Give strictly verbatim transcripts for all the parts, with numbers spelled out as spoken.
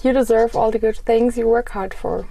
You deserve all the good things you work hard for.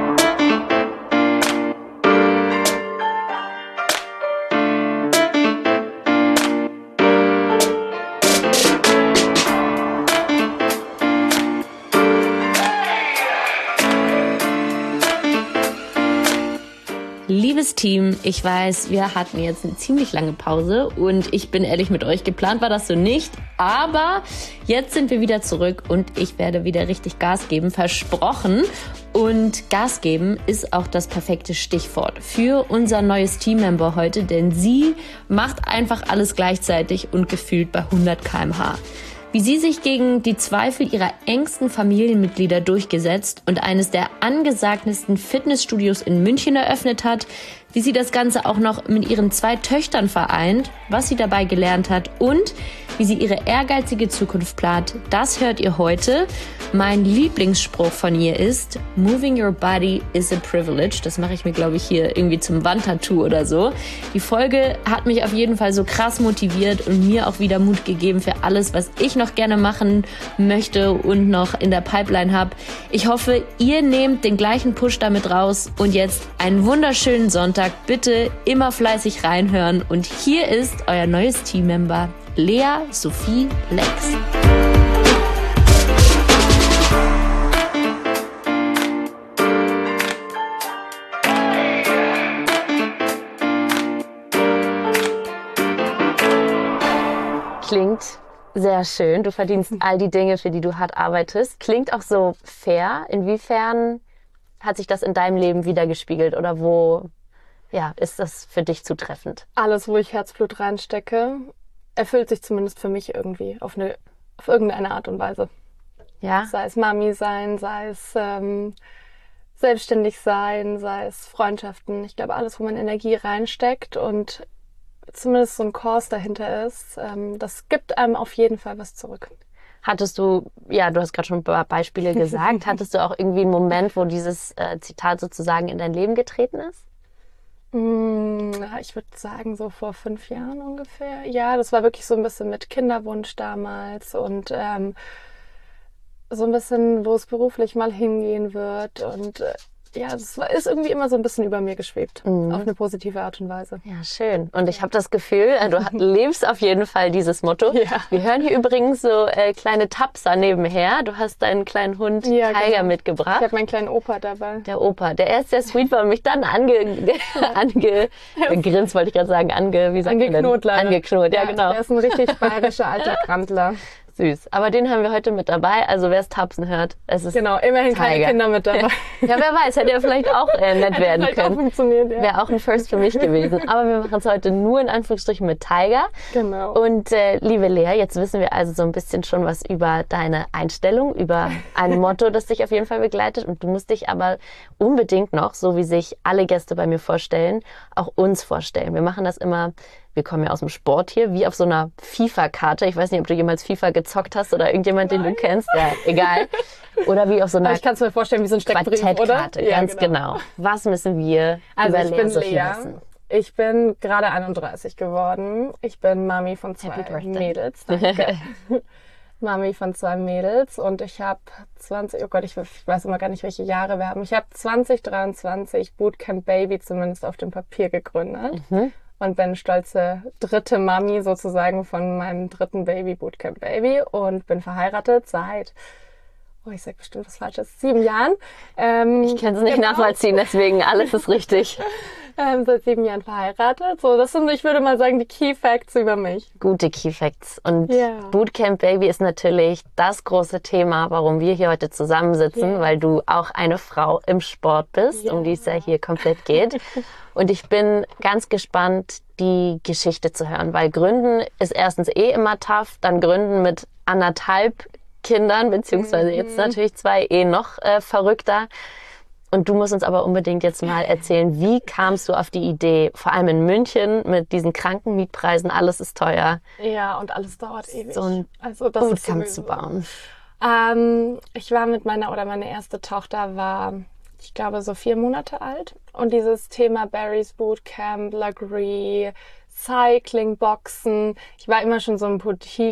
Liebes Team, ich weiß, wir hatten jetzt eine ziemlich lange Pause und ich bin ehrlich mit euch, geplant war das so nicht, aber jetzt sind wir wieder zurück und ich werde wieder richtig Gas geben, versprochen. Und Gas geben ist auch das perfekte Stichwort für unser neues Teammember heute, denn sie macht einfach alles gleichzeitig und gefühlt bei hundert Kilometer pro Stunde. Wie sie sich gegen die Zweifel ihrer engsten Familienmitglieder durchgesetzt und eines der angesagtesten Fitnessstudios in München eröffnet hat, wie sie das Ganze auch noch mit ihren zwei Töchtern vereint, was sie dabei gelernt hat und wie sie ihre ehrgeizige Zukunft plant, das hört ihr heute. Mein Lieblingsspruch von ihr ist, Moving your body is a privilege. Das mache ich mir, glaube ich, hier irgendwie zum Wandtattoo oder so. Die Folge hat mich auf jeden Fall so krass motiviert und mir auch wieder Mut gegeben für alles, was ich noch gerne machen möchte und noch in der Pipeline habe. Ich hoffe, ihr nehmt den gleichen Push damit raus und jetzt einen wunderschönen Sonntag. Bitte immer fleißig reinhören und hier ist euer neues Teammember, Lea Sophie Lex. Klingt sehr schön. Du verdienst all die Dinge, für die du hart arbeitest. Klingt auch so fair. Inwiefern hat sich das in deinem Leben wiedergespiegelt oder wo ja, ist das für dich zutreffend? Alles, wo ich Herzblut reinstecke, erfüllt sich zumindest für mich irgendwie auf, eine, auf irgendeine Art und Weise. Ja? Sei es Mami sein, sei es ähm, selbstständig sein, sei es Freundschaften. Ich glaube, alles, wo man Energie reinsteckt und zumindest so ein Kurs dahinter ist, ähm, das gibt einem auf jeden Fall was zurück. Hattest du, ja, du hast gerade schon ein paar Beispiele gesagt, hattest du auch irgendwie einen Moment, wo dieses äh, Zitat sozusagen in dein Leben getreten ist? Ich würde sagen, so vor fünf Jahren ungefähr. Ja, das war wirklich so ein bisschen mit Kinderwunsch damals und ähm, so ein bisschen, wo es beruflich mal hingehen wird. Und äh, ja, das war, ist irgendwie immer so ein bisschen über mir geschwebt, mhm. auf eine positive Art und Weise. Ja, schön. Und ich habe das Gefühl, du lebst auf jeden Fall dieses Motto. Ja. Wir hören hier übrigens so äh, kleine Tapser nebenher. Du hast deinen kleinen Hund ja, Tiger genau. mitgebracht. Ich habe meinen kleinen Opa dabei. Der Opa, der erst sehr sweet war und mich dann ange, ange grinst, wollte ich gerade sagen, ange, wie sagt angeknurrt, man denn? Angeknurrt, ja, ja genau. Der ist ein richtig bayerischer alter Grandler. Süß. Aber den haben wir heute mit dabei. Also wer es Tapsen hört, es ist genau, immerhin Tiger. Keine Kinder mit dabei. Ja, wer weiß, hätte ja vielleicht auch äh, nett werden vielleicht können. Auch funktioniert, ja. Wäre auch ein First für mich gewesen. Aber wir machen es heute nur in Anführungsstrichen mit Tiger. Genau. Und äh, liebe Lea, jetzt wissen wir also so ein bisschen schon was über deine Einstellung, über ein Motto, das dich auf jeden Fall begleitet. Und du musst dich aber unbedingt noch, so wie sich alle Gäste bei mir vorstellen, auch uns vorstellen. Wir machen das immer. Wir kommen ja aus dem Sport hier, wie auf so einer FIFA-Karte. Ich weiß nicht, ob du jemals FIFA gezockt hast oder irgendjemand, Nein. den du kennst. Ja, egal. Oder wie auf so einer ich kann es mir vorstellen, wie so ein Steckbrief, oder? Ja, ganz genau. genau. Was müssen wir also über ich Lea bin Sophie Lea. wissen? Ich bin gerade einunddreißig geworden. Ich bin Mami von zwei Mädels. Danke. Mami von zwei Mädels und ich habe zwanzig, oh Gott, ich, ich weiß immer gar nicht, welche Jahre wir haben. Ich habe zwanzig dreiundzwanzig Bootcamp Baby zumindest auf dem Papier gegründet. Mhm. Und bin stolze dritte Mami sozusagen von meinem dritten Baby, Bootcamp Baby. Und bin verheiratet seit, oh, ich sag bestimmt was Falsches, sieben Jahren. Ähm, ich kann es nicht genau. nachvollziehen, deswegen alles ist richtig. ähm, seit sieben Jahren verheiratet. So, das sind, ich würde mal sagen, die Key Facts über mich. Gute Key Facts. Und yeah. Bootcamp Baby ist natürlich das große Thema, warum wir hier heute zusammensitzen, yeah. weil du auch eine Frau im Sport bist, yeah. um die es ja hier komplett geht. Und ich bin ganz gespannt, die Geschichte zu hören, weil Gründen ist erstens eh immer tough, dann Gründen mit anderthalb Kindern, beziehungsweise jetzt natürlich zwei, eh noch äh, verrückter. Und du musst uns aber unbedingt jetzt mal erzählen, wie kamst du auf die Idee, vor allem in München mit diesen kranken Mietpreisen, alles ist teuer. Ja, und alles dauert ewig. So ein also das Bootcamp zu bauen. Ähm, ich war mit meiner, oder meine erste Tochter war, ich glaube, so vier Monate alt. Und dieses Thema Barry's Bootcamp, Lagree, Cycling, Boxen. Ich war immer schon so ein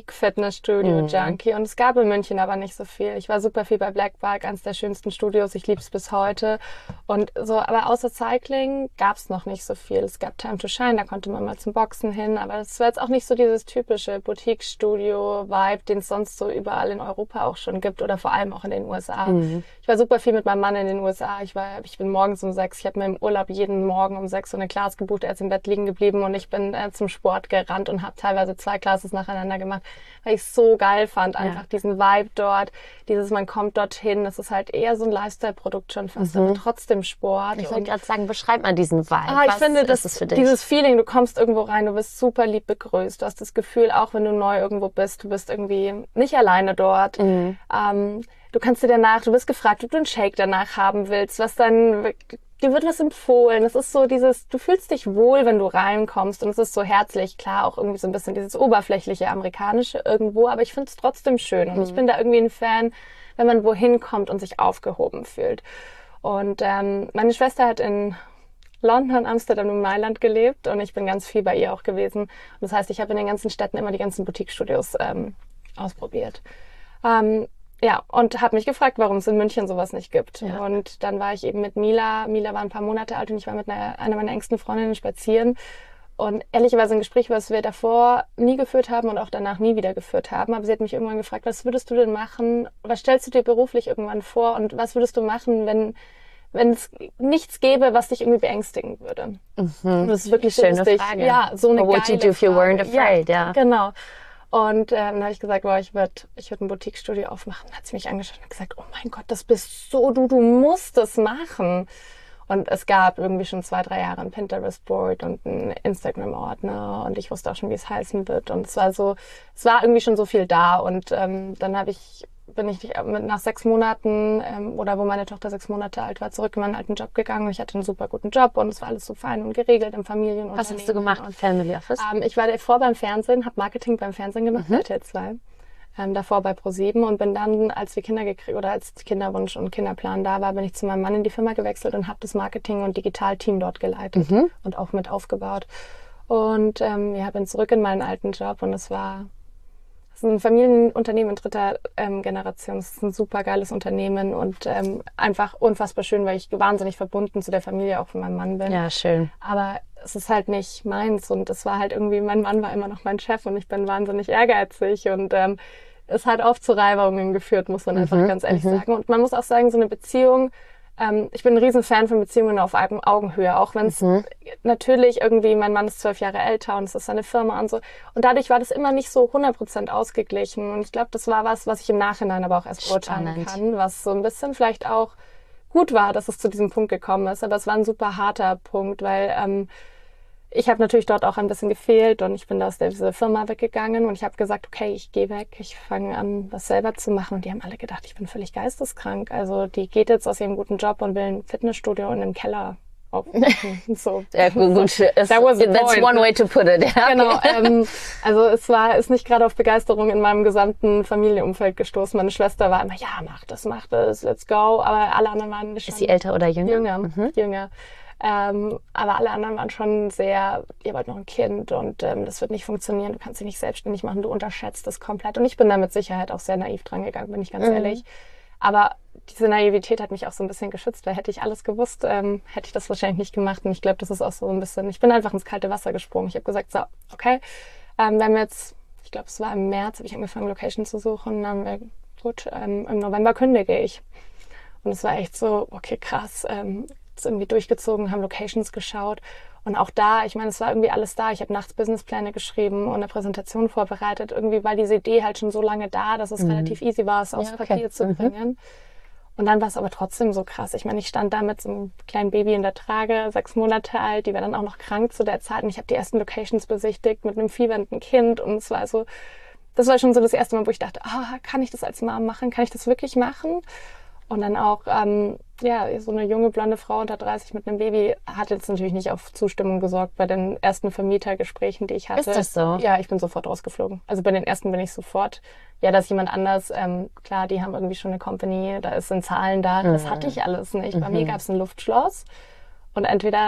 Boutique-Fitnessstudio-Junkie mhm. und es gab in München aber nicht so viel. Ich war super viel bei Black Bike, eines der schönsten Studios. Ich liebe es bis heute. Und so, aber außer Cycling gab es noch nicht so viel. Es gab Time to Shine, da konnte man mal zum Boxen hin, aber es war jetzt auch nicht so dieses typische Boutique-Studio-Vibe, den es sonst so überall in Europa auch schon gibt oder vor allem auch in den U S A. Mhm. Ich war super viel mit meinem Mann in den U S A. Ich war, ich bin morgens um sechs, ich habe mir im Urlaub jeden Morgen um sechs so eine Class gebucht, er ist im Bett liegen geblieben und ich bin äh, zum Sport gerannt und habe teilweise zwei Classes nacheinander gemacht, weil ich es so geil fand, einfach ja. diesen Vibe dort, dieses, man kommt dorthin, das ist halt eher so ein Lifestyle-Produkt schon fast, mhm. aber trotzdem Sport. Ich wollte gerade sagen, beschreib mal diesen Vibe. Ah, ich Was finde, das, ist es für dich? Dieses Feeling, du kommst irgendwo rein, du wirst super lieb begrüßt, du hast das Gefühl, auch wenn du neu irgendwo bist, du bist irgendwie nicht alleine dort. Mhm. Ähm, du kannst dir danach, du wirst gefragt, ob du einen Shake danach haben willst, was dann, dir wird was empfohlen. Es ist so dieses, du fühlst dich wohl, wenn du reinkommst und es ist so herzlich, klar, auch irgendwie so ein bisschen dieses oberflächliche Amerikanische irgendwo, aber ich finde es trotzdem schön und mhm. ich bin da irgendwie ein Fan, wenn man wohin kommt und sich aufgehoben fühlt. Und ähm, meine Schwester hat in London, Amsterdam und Mailand gelebt und ich bin ganz viel bei ihr auch gewesen. Und das heißt, ich habe in den ganzen Städten immer die ganzen Boutique-Studios ähm, ausprobiert. Ähm, Ja, und habe mich gefragt, warum es in München sowas nicht gibt. Ja. Und dann war ich eben mit Mila. Mila war ein paar Monate alt und ich war mit einer, einer meiner engsten Freundinnen spazieren. Und ehrlicherweise ein Gespräch, was wir davor nie geführt haben und auch danach nie wieder geführt haben. Aber sie hat mich irgendwann gefragt, was würdest du denn machen? Was stellst du dir beruflich irgendwann vor? Und was würdest du machen, wenn wenn es nichts gäbe, was dich irgendwie beängstigen würde? Mhm. Das ist wirklich schöne lustig. Frage. Ja, so eine What would you do if you weren't afraid? Ja, ja. Genau. Und ähm, dann habe ich gesagt, boah, ich würde ich würd ein Boutique-Studio aufmachen. Dann hat sie mich angeschaut und gesagt, oh mein Gott, das bist so du, du musst das machen. Und es gab irgendwie schon zwei, drei Jahre ein Pinterest-Board und ein Instagram-Ordner und ich wusste auch schon, wie es heißen wird. Und es war so, es war irgendwie schon so viel da. Und ähm, dann habe ich, bin ich nach sechs Monaten ähm, oder wo meine Tochter sechs Monate alt war, zurück in meinen alten Job gegangen. Und ich hatte einen super guten Job und es war alles so fein und geregelt im Familienunternehmen. Was hast du gemacht im Family Office? Ähm, ich war davor beim Fernsehen, habe Marketing beim Fernsehen gemacht, mhm. bei R T L zwei. Ähm, davor bei ProSieben und bin dann, als wir Kinder gekriegt oder als Kinderwunsch und Kinderplan da war, bin ich zu meinem Mann in die Firma gewechselt und habe das Marketing- und Digitalteam dort geleitet mhm. und auch mit aufgebaut. Und ähm, ja, bin zurück in meinen alten Job und es war es ist ein Familienunternehmen in dritter ähm, Generation. Es ist ein super geiles Unternehmen und ähm, einfach unfassbar schön, weil ich wahnsinnig verbunden zu der Familie auch von meinem Mann bin. Ja, schön. Aber es ist halt nicht meins und es war halt irgendwie, mein Mann war immer noch mein Chef und ich bin wahnsinnig ehrgeizig und ähm, es hat oft zu Reibungen geführt, muss man einfach mhm, ganz ehrlich mhm. sagen. Und man muss auch sagen, so eine Beziehung, ähm, ich bin ein Riesenfan von Beziehungen auf Augenhöhe, auch wenn es mhm. natürlich irgendwie, mein Mann ist zwölf Jahre älter und es ist seine Firma und so. Und dadurch war das immer nicht so hundert Prozent ausgeglichen. Und ich glaube, das war was, was ich im Nachhinein aber auch erst beurteilen kann, was so ein bisschen vielleicht auch gut war, dass es zu diesem Punkt gekommen ist. Aber es war ein super harter Punkt, weil ähm, ich habe natürlich dort auch ein bisschen gefehlt und ich bin da aus dieser Firma weggegangen und ich habe gesagt, okay, ich gehe weg, ich fange an, was selber zu machen. Und die haben alle gedacht, ich bin völlig geisteskrank. Also die geht jetzt aus ihrem guten Job und will ein Fitnessstudio in einem Keller aufmachen. So. Ja, gut, gut. That was That's point. One way to put it. Ja. Genau. Ähm, also es war ist nicht gerade auf Begeisterung in meinem gesamten Familienumfeld gestoßen. Meine Schwester war immer, ja, mach das, mach das, let's go. Aber alle anderen waren schon... Ist sie älter oder jünger? Jünger, mhm. jünger. Ähm, aber alle anderen waren schon sehr, ihr wollt noch ein Kind und ähm, das wird nicht funktionieren, du kannst dich nicht selbstständig machen, du unterschätzt das komplett. Und ich bin da mit Sicherheit auch sehr naiv dran gegangen, bin ich ganz mhm. ehrlich. Aber diese Naivität hat mich auch so ein bisschen geschützt, weil hätte ich alles gewusst, ähm, hätte ich das wahrscheinlich nicht gemacht. Und ich glaube, das ist auch so ein bisschen, ich bin einfach ins kalte Wasser gesprungen. Ich habe gesagt, so, okay, ähm, wir haben jetzt, ich glaube, es war im März, habe ich angefangen, Location zu suchen. Dann haben wir, gut, ähm, im November kündige ich. Und es war echt so, okay, krass, ähm, irgendwie durchgezogen, haben Locations geschaut und auch da, ich meine, es war irgendwie alles da. Ich habe nachts Businesspläne geschrieben und eine Präsentation vorbereitet. Irgendwie war diese Idee halt schon so lange da, dass es mhm. relativ easy war, es aufs ja, okay. Papier zu bringen. Mhm. Und dann war es aber trotzdem so krass. Ich meine, ich stand da mit so einem kleinen Baby in der Trage, sechs Monate alt, die war dann auch noch krank zu der Zeit und ich habe die ersten Locations besichtigt mit einem fiebernden Kind und es war so, das war schon so das erste Mal, wo ich dachte, ah, kann ich das als Mom machen? Kann ich das wirklich machen? Und dann auch, ähm, ja, so eine junge, blonde Frau unter dreißig mit einem Baby hat jetzt natürlich nicht auf Zustimmung gesorgt bei den ersten Vermietergesprächen, die ich hatte. Ist das so? Ja, ich bin sofort rausgeflogen. Also bei den ersten bin ich sofort, ja, dass jemand anders, ähm, klar, die haben irgendwie schon eine Company, da sind Zahlen da, mhm. das hatte ich alles nicht. Mhm. Bei mir gab es ein Luftschloss und entweder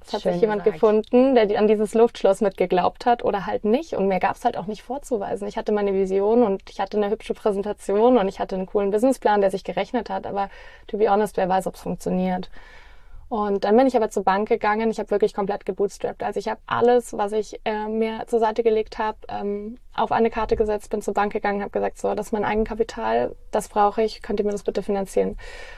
Es hat Schön sich jemand gesagt. gefunden, der an dieses Luftschloss mit geglaubt hat oder halt nicht. Und mir gab es halt auch nicht vorzuweisen. Ich hatte meine Vision und ich hatte eine hübsche Präsentation und ich hatte einen coolen Businessplan, der sich gerechnet hat. Aber to be honest, wer weiß, ob es funktioniert. Und dann bin ich aber zur Bank gegangen. Ich habe wirklich komplett gebootstrapped. Also ich habe alles, was ich äh, mir zur Seite gelegt habe, ähm, auf eine Karte gesetzt, bin zur Bank gegangen, habe gesagt, so, das ist mein Eigenkapital, das brauche ich, könnt ihr mir das bitte finanzieren?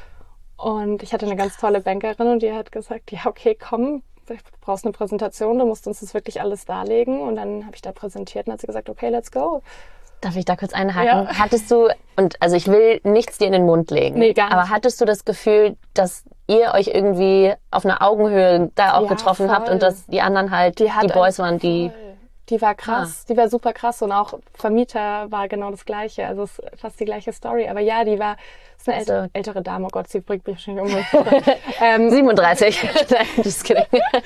Und ich hatte eine ganz tolle Bankerin und die hat gesagt, ja, okay, komm, du brauchst eine Präsentation, du musst uns das wirklich alles darlegen. Und dann habe ich da präsentiert und hat sie gesagt, okay, let's go. Darf ich da kurz einhaken? Ja. Hattest du, und also ich will nichts dir in den Mund legen, Nee, gar nicht. aber hattest du das Gefühl, dass ihr euch irgendwie auf einer Augenhöhe da auch Ja, getroffen voll. habt und dass die anderen halt Die, hat die Boys waren, die... voll. Die war krass, die war super krass und auch Vermieter war genau das Gleiche, also es ist fast die gleiche Story. Aber ja, die war, ist eine ältere, Also- ältere Dame, oh Gott, sie bringt mich wahrscheinlich um. ähm, siebenunddreißig. Nein, just kidding.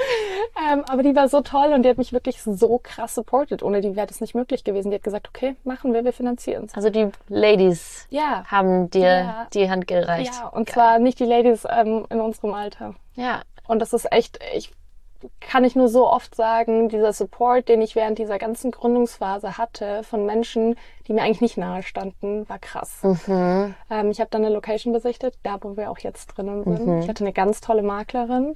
ähm, aber die war so toll und die hat mich wirklich so krass supportet. Ohne die wäre das nicht möglich gewesen. Die hat gesagt, okay, machen wir, wir finanzieren es. Also die Ladies Ja. haben dir Ja. die Hand gereicht. Ja, und zwar nicht die Ladies ähm, in unserem Alter. Ja. Und das ist echt, ich kann ich nur so oft sagen, dieser Support, den ich während dieser ganzen Gründungsphase hatte von Menschen, die mir eigentlich nicht nahe standen, war krass. Mhm. Ähm, ich habe dann eine Location besichtet, da wo wir auch jetzt drinnen sind. Mhm. Ich hatte eine ganz tolle Maklerin.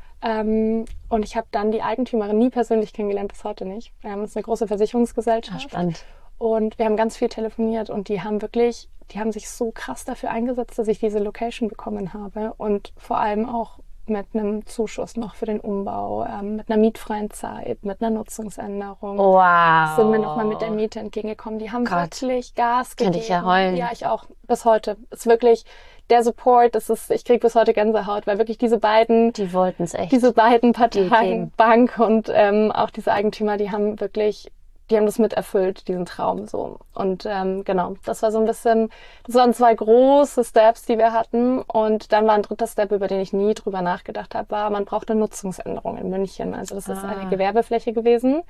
Ähm, und ich habe dann die Eigentümerin nie persönlich kennengelernt, bis heute nicht. Wir haben uns eine große Versicherungsgesellschaft. Ja, spannend. Und wir haben ganz viel telefoniert und die haben wirklich, die haben sich so krass dafür eingesetzt, dass ich diese Location bekommen habe und vor allem auch mit einem Zuschuss noch für den Umbau, ähm, mit einer mietfreien Zeit, mit einer Nutzungsänderung. Wow. Sind mir nochmal mit der Miete entgegengekommen. Die haben Gott. wirklich Gas gegeben. Könnte ich ja heulen. Ja, ich auch. Bis heute. Ist wirklich der Support, das ist, ich krieg bis heute Gänsehaut, weil wirklich diese beiden, Die wollten es echt. diese beiden Parteien, geben. Bank und ähm, auch diese Eigentümer, die haben wirklich, die haben das mit erfüllt, diesen Traum so. Und ähm, genau, das war so ein bisschen, das waren zwei große Steps, die wir hatten. Und dann war ein dritter Step, über den ich nie drüber nachgedacht habe, war, man braucht eine Nutzungsänderung in München. Also das ist Ah. eine Gewerbefläche gewesen.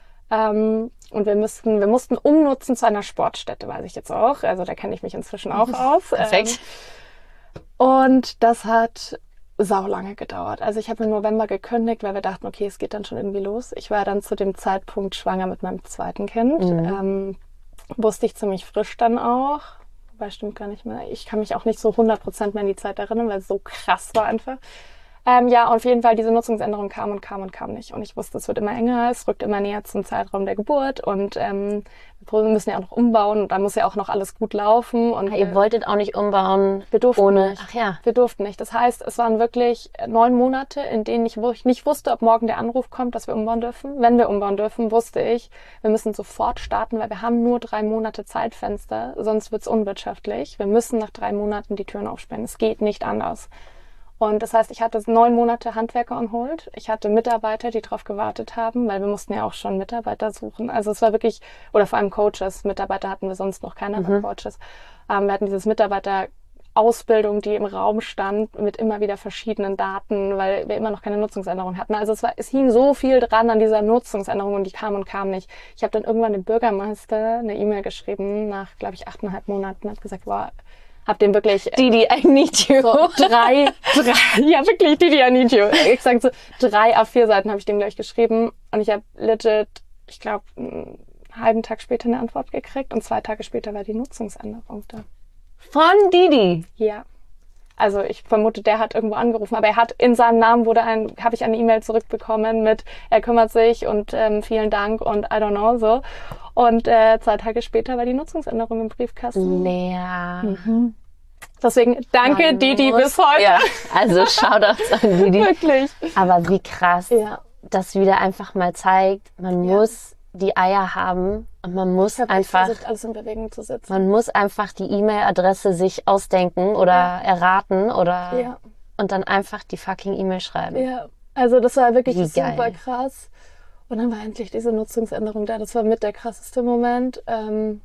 Ähm, und wir mussten, wir mussten umnutzen zu einer Sportstätte, weiß ich jetzt auch. Also da kenne ich mich inzwischen auch aus. Perfekt. Ähm, und das hat sau lange gedauert. Also ich habe im November gekündigt, weil wir dachten, okay, es geht dann schon irgendwie los. Ich war dann zu dem Zeitpunkt schwanger mit meinem zweiten Kind. Mhm. Ähm, wusste ich ziemlich frisch dann auch. Wobei, stimmt gar nicht mehr. Ich kann mich auch nicht so hundert Prozent mehr an die Zeit erinnern, weil es so krass war einfach. Ähm, ja, auf jeden Fall, diese Nutzungsänderung kam und kam und kam nicht. Und ich wusste, es wird immer enger, es rückt immer näher zum Zeitraum der Geburt und ähm, wir müssen ja auch noch umbauen und dann muss ja auch noch alles gut laufen. Und Ah, ihr wolltet auch nicht umbauen wir durften ohne... nicht. Ach ja. Wir durften nicht. Das heißt, es waren wirklich neun Monate, in denen ich, wo ich nicht wusste, ob morgen der Anruf kommt, dass wir umbauen dürfen. Wenn wir umbauen dürfen, wusste ich, wir müssen sofort starten, weil wir haben nur drei Monate Zeitfenster, sonst wird's unwirtschaftlich. Wir müssen nach drei Monaten die Türen aufsperren. Es geht nicht anders. Und das heißt, ich hatte neun Monate Handwerker on hold. Ich hatte Mitarbeiter, die darauf gewartet haben, weil wir mussten ja auch schon Mitarbeiter suchen. Also es war wirklich, oder vor allem Coaches. Mitarbeiter hatten wir sonst noch keine, aber Coaches. Ähm, wir hatten dieses Mitarbeiterausbildung, die im Raum stand, mit immer wieder verschiedenen Daten, weil wir immer noch keine Nutzungsänderung hatten. Also es war, es hing so viel dran an dieser Nutzungsänderung und die kam und kam nicht. Ich habe dann irgendwann dem Bürgermeister eine E-Mail geschrieben, nach, glaube ich, achteinhalb Monaten, habe gesagt, wow, hab den wirklich Didi, I need you. so drei, drei, ja wirklich, Didi, I need you. Ich sag so, drei A vier Seiten habe ich dem gleich geschrieben und ich habe legit, ich glaube, einen halben Tag später eine Antwort gekriegt und zwei Tage später war die Nutzungsänderung da. Von Didi. Ja. Also ich vermute, der hat irgendwo angerufen, aber er hat in seinem Namen wurde ein, habe ich eine E-Mail zurückbekommen mit, er kümmert sich und ähm, vielen Dank und I don't know so. Und äh, zwei Tage später war die Nutzungsänderung im Briefkasten. Lea. Mhm. Deswegen danke Man Didi muss- bis heute. Ja, also Shoutouts an Didi. Wirklich. Aber wie krass, Ja. das wieder einfach mal zeigt, man Ja. muss die Eier haben und man muss Ich habe einfach, versucht, alles in Bewegung zu setzen. man muss einfach die E-Mail-Adresse sich ausdenken oder Ja. erraten oder Ja. und dann einfach die fucking E-Mail schreiben. Ja, also das war wirklich Wie super geil. krass. Und dann war endlich diese Nutzungsänderung da. Das war mit der krasseste Moment. Ähm,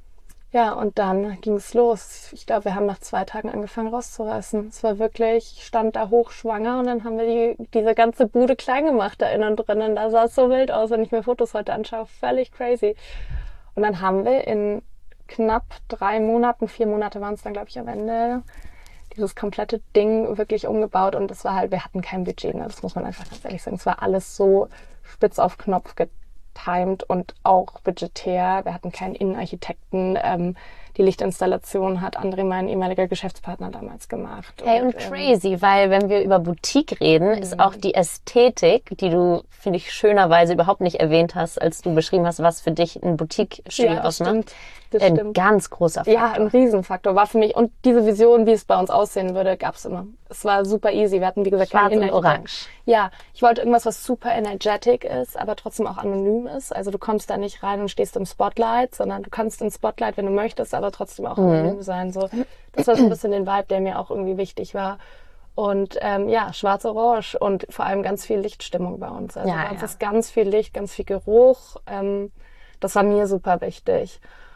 ja, und dann ging es los. Ich glaube, wir haben nach zwei Tagen angefangen rauszureißen. Es war wirklich, ich stand da hochschwanger und dann haben wir die, diese ganze Bude klein gemacht da innen drinnen. Da sah es so wild aus, wenn ich mir Fotos heute anschaue. Völlig crazy. Und dann haben wir in knapp drei Monaten, vier Monate waren es dann, glaube ich, am Ende, dieses komplette Ding wirklich umgebaut und das war halt, wir hatten kein Budget, ne? Das muss man einfach ganz ehrlich sagen. Es war alles so spitz auf Knopf getimed und auch budgetär. Wir hatten keinen Innenarchitekten. Ähm, die Lichtinstallation hat André, mein ehemaliger Geschäftspartner, damals gemacht. Hey, und, und crazy, ähm, weil wenn wir über Boutique reden, mhm. ist auch die Ästhetik, die du, finde ich, schönerweise überhaupt nicht erwähnt hast, als du beschrieben hast, was für dich ein Boutique-Studio ja, ausmacht. Stimmt. Das ein stimmt. ganz großer Faktor. Ja, ein Riesenfaktor war für mich. Und diese Vision, wie es bei uns aussehen würde, gab es immer. Es war super easy. Wir hatten, wie gesagt, Schwarz und Orange. Ja, ich wollte irgendwas, was super energetic ist, aber trotzdem auch anonym ist. Also du kommst da nicht rein und stehst im Spotlight, sondern du kannst im Spotlight, wenn du möchtest, aber trotzdem auch mhm. anonym sein. So, das war so ein bisschen den Vibe, der mir auch irgendwie wichtig war. Und ähm, ja, schwarz-orange und vor allem ganz viel Lichtstimmung bei uns. Also ja, bei uns ja. ist ganz viel Licht, ganz viel Geruch. Ähm, das war mir super wichtig.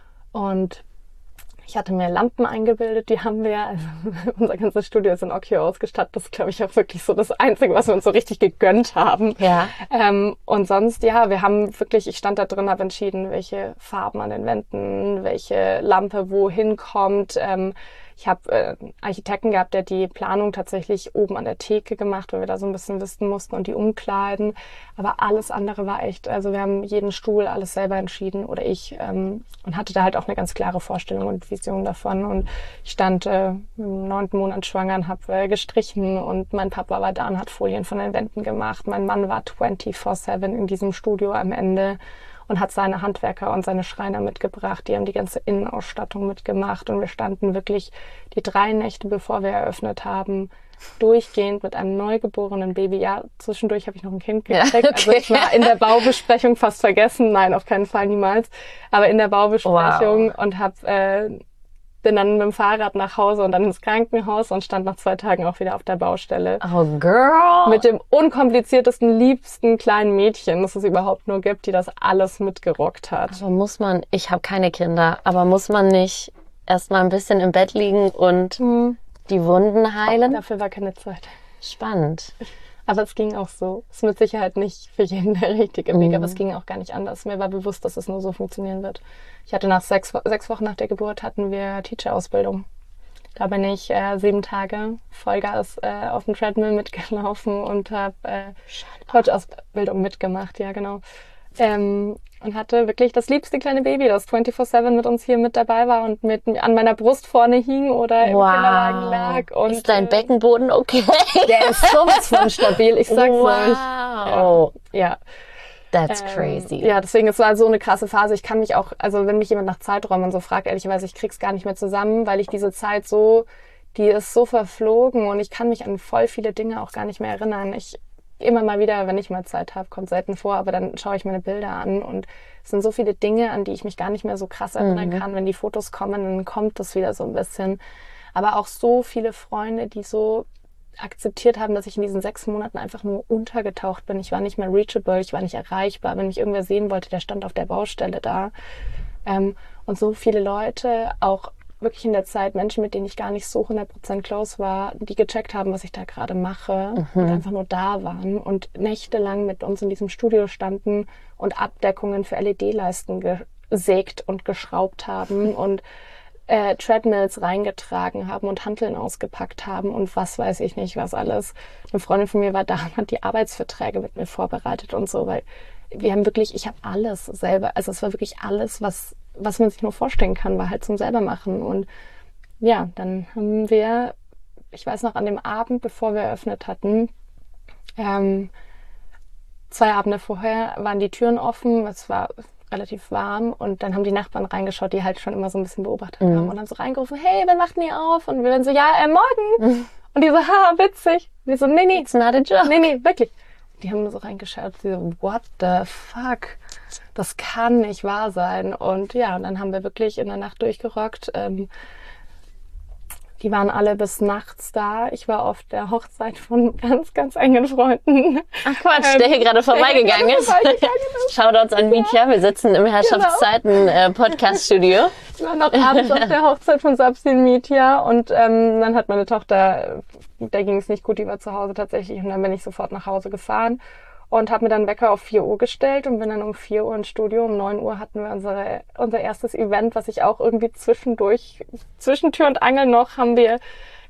Und ich hatte mir Lampen eingebildet, die haben wir, also unser ganzes Studio ist in Occhio ausgestattet. Das ist, glaube ich, auch wirklich so das Einzige, was wir uns so richtig gegönnt haben. Ja. Ähm, und sonst, ja, wir haben wirklich, ich stand da drin, habe entschieden, welche Farben an den Wänden, welche Lampe wohin kommt. Ähm, ich habe äh, einen Architekten gehabt, der die Planung tatsächlich oben an der Theke gemacht, weil wir da so ein bisschen wissen mussten und die Umkleiden. Aber alles andere war echt, also wir haben jeden Stuhl alles selber entschieden oder ich ähm, und hatte da halt auch eine ganz klare Vorstellung und Vision davon. Und ich stand äh, im neunten Monat schwanger und habe äh, gestrichen und mein Papa war da und hat Folien von den Wänden gemacht. Mein Mann war vierundzwanzig sieben in diesem Studio am Ende und hat seine Handwerker und seine Schreiner mitgebracht. Die haben die ganze Innenausstattung mitgemacht und wir standen wirklich die drei Nächte, bevor wir eröffnet haben, durchgehend mit einem neugeborenen Baby. Ja, zwischendurch habe ich noch ein Kind gekriegt. Ja, okay. Also ich war in der Baubesprechung fast vergessen. Nein, auf keinen Fall, niemals. Aber in der Baubesprechung wow. und habe äh, bin dann mit dem Fahrrad nach Hause und dann ins Krankenhaus und stand nach zwei Tagen auch wieder auf der Baustelle. Oh, girl! Mit dem unkompliziertesten, liebsten kleinen Mädchen, das es überhaupt nur gibt, die das alles mitgerockt hat. Also muss man, ich habe keine Kinder, aber muss man nicht erstmal ein bisschen im Bett liegen und hm. die Wunden heilen? Oh, dafür war keine Zeit. Spannend. Aber es ging auch so. Ist mit Sicherheit nicht für jeden der richtige Weg, mhm. aber es ging auch gar nicht anders. Mir war bewusst, dass es nur so funktionieren wird. Ich hatte nach sechs, sechs Wochen nach der Geburt hatten wir Teacher-Ausbildung. Da bin ich äh, sieben Tage Vollgas äh, auf dem Treadmill mitgelaufen und habe äh, Coach-Ausbildung mitgemacht. Ja, genau. Ähm, und hatte wirklich das liebste kleine Baby, das vierundzwanzig sieben mit uns hier mit dabei war und mit an meiner Brust vorne hing oder im wow. Kinderwagen lag. Und, ist dein Beckenboden okay? Der ist sowas von stabil, ich sag's wow. euch. Ja. ja. That's ähm, crazy. Ja, deswegen, es war so eine krasse Phase. Ich kann mich auch, also wenn mich jemand nach Zeiträumen so fragt, ehrlicherweise, ich krieg's gar nicht mehr zusammen, weil ich diese Zeit so, die ist so verflogen und ich kann mich an voll viele Dinge auch gar nicht mehr erinnern. Ich immer mal wieder, wenn ich mal Zeit habe, kommt selten vor, aber dann schaue ich meine Bilder an und es sind so viele Dinge, an die ich mich gar nicht mehr so krass erinnern mhm. kann. Wenn die Fotos kommen, dann kommt das wieder so ein bisschen. Aber auch so viele Freunde, die so akzeptiert haben, dass ich in diesen sechs Monaten einfach nur untergetaucht bin. Ich war nicht mehr reachable, ich war nicht erreichbar. Wenn mich irgendwer sehen wollte, der stand auf der Baustelle da. Ähm, und so viele Leute, auch wirklich in der Zeit Menschen, mit denen ich gar nicht so hundert Prozent close war, die gecheckt haben, was ich da gerade mache mhm. und einfach nur da waren und nächtelang mit uns in diesem Studio standen und Abdeckungen für L E D-Leisten gesägt und geschraubt haben und äh, Treadmills reingetragen haben und Hanteln ausgepackt haben und was weiß ich nicht, was alles. Eine Freundin von mir war da und hat die Arbeitsverträge mit mir vorbereitet und so, weil wir haben wirklich, ich habe alles selber, also es war wirklich alles, was was man sich nur vorstellen kann, war halt zum selber machen. Und ja, dann haben wir, ich weiß noch, an dem Abend, bevor wir eröffnet hatten, ähm, zwei Abende vorher waren die Türen offen, es war relativ warm und dann haben die Nachbarn reingeschaut, die halt schon immer so ein bisschen beobachtet mhm. haben und dann so reingerufen, hey, wann macht ihr auf? Und wir waren so, ja, äh, morgen. Mhm. Und die so, haha, witzig. Und wir so, nee, nee. It's not a joke. Nee, nee, wirklich. Die haben so reingeschaut, die so, what the fuck? Das kann nicht wahr sein. Und ja, und dann haben wir wirklich in der Nacht durchgerockt. Ähm, die waren alle bis nachts da. Ich war auf der Hochzeit von ganz, ganz engen Freunden. Ach Quatsch, ähm, der hier gerade vorbeigegangen ist. Shoutouts an Mietja. Wir sitzen im Herrschaftszeiten-Podcast-Studio. Ich war noch abends auf der Hochzeit von Sapsi und Mietja. Und ähm, dann hat meine Tochter, der ging es nicht gut, die war zu Hause tatsächlich. Und dann bin ich sofort nach Hause gefahren. Und habe mir dann Wecker auf vier Uhr gestellt und bin dann um vier Uhr ins Studio. Um neun Uhr hatten wir unsere, unser erstes Event, was ich auch irgendwie zwischendurch, zwischen Tür und Angel noch, haben wir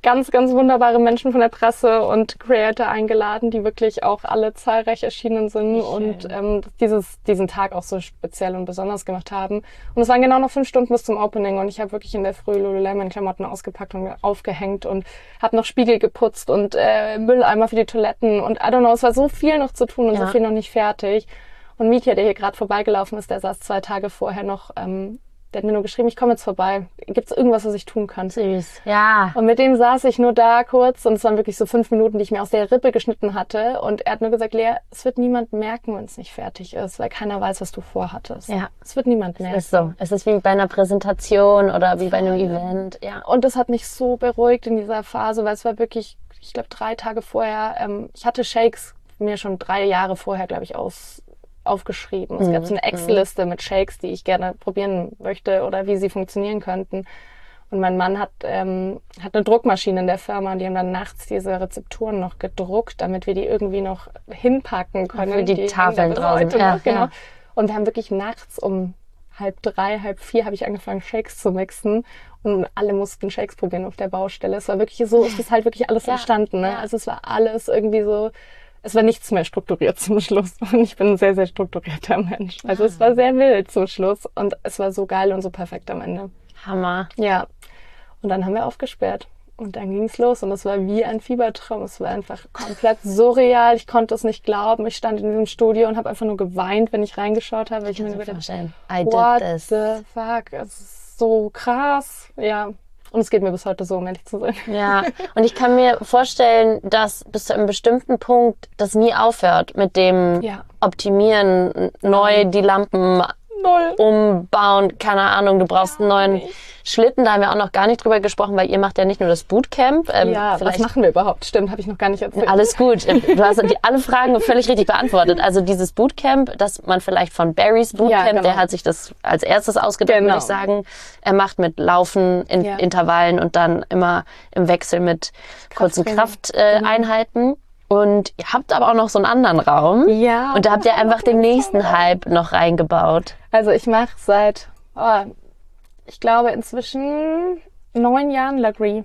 ganz, ganz wunderbare Menschen von der Presse und Creator eingeladen, die wirklich auch alle zahlreich erschienen sind und ähm, dieses, diesen Tag auch so speziell und besonders gemacht haben. Und es waren genau noch fünf Stunden bis zum Opening und ich habe wirklich in der Früh Lululemon-Klamotten ausgepackt und aufgehängt und habe noch Spiegel geputzt und äh, Mülleimer für die Toiletten und I don't know, es war so viel noch zu tun und ja. so viel noch nicht fertig. Und Mietja, der hier gerade vorbeigelaufen ist, der saß zwei Tage vorher noch... Ähm, Der hat mir nur geschrieben, ich komme jetzt vorbei. Gibt es irgendwas, was ich tun kann? Süß, ja. Und mit dem saß ich nur da kurz und es waren wirklich so fünf Minuten, die ich mir aus der Rippe geschnitten hatte. Und er hat nur gesagt, Lea, es wird niemand merken, wenn es nicht fertig ist, weil keiner weiß, was du vorhattest. Ja. Es wird niemand merken. Es ist so. Es ist wie bei einer Präsentation oder wie bei einem Event. Ja. Und das hat mich so beruhigt in dieser Phase, weil es war wirklich, ich glaube, drei Tage vorher, ähm, ich hatte Shakes mir schon drei Jahre vorher, glaube ich, aus... aufgeschrieben. Es mhm. gab so eine Excel-Liste mit Shakes, die ich gerne probieren möchte oder wie sie funktionieren könnten. Und mein Mann hat, ähm, hat eine Druckmaschine in der Firma und die haben dann nachts diese Rezepturen noch gedruckt, damit wir die irgendwie noch hinpacken können. Für die, die Tafeln draußen. Ja, noch, genau. Ja. Und wir haben wirklich nachts um halb drei, halb vier habe ich angefangen, Shakes zu mixen. Und alle mussten Shakes probieren auf der Baustelle. Es war wirklich so, es ist halt wirklich alles ja. entstanden. Ne? Ja. Also es war alles irgendwie so... Es war nichts mehr strukturiert zum Schluss und ich bin ein sehr, sehr strukturierter Mensch. Also ah. es war sehr wild zum Schluss und es war so geil und so perfekt am Ende. Hammer. Ja, und dann haben wir aufgesperrt und dann ging's los und es war wie ein Fiebertraum. Es war einfach komplett surreal. Ich konnte es nicht glauben. Ich stand in diesem Studio und habe einfach nur geweint, wenn ich reingeschaut habe. Ich, ich mir gedacht, what this. the fuck, es ist so krass. Ja. Und es geht mir bis heute so, um ehrlich zu sein. Ja, und ich kann mir vorstellen, dass bis zu einem bestimmten Punkt das nie aufhört mit dem ja. Optimieren, neu die Lampen Null. umbauen, keine Ahnung, du brauchst ja, einen neuen nicht. Schlitten, da haben wir auch noch gar nicht drüber gesprochen, weil ihr macht ja nicht nur das Bootcamp. Ähm, ja, was machen wir überhaupt? Stimmt, habe ich noch gar nicht erzählt. Alles gut, du hast die, alle Fragen völlig richtig beantwortet. Also dieses Bootcamp, das man vielleicht von Barrys Bootcamp, ja, genau. der hat sich das als erstes ausgedacht, genau. würde ich sagen. Er macht mit Laufen, in ja. Intervallen und dann immer im Wechsel mit kurzen Krafteinheiten. Äh, mhm. Und ihr habt aber auch noch so einen anderen Raum. Ja. Und da habt ihr einfach den nächsten Hype noch reingebaut. Also ich mache seit, oh, ich glaube inzwischen neun Jahren Lagree.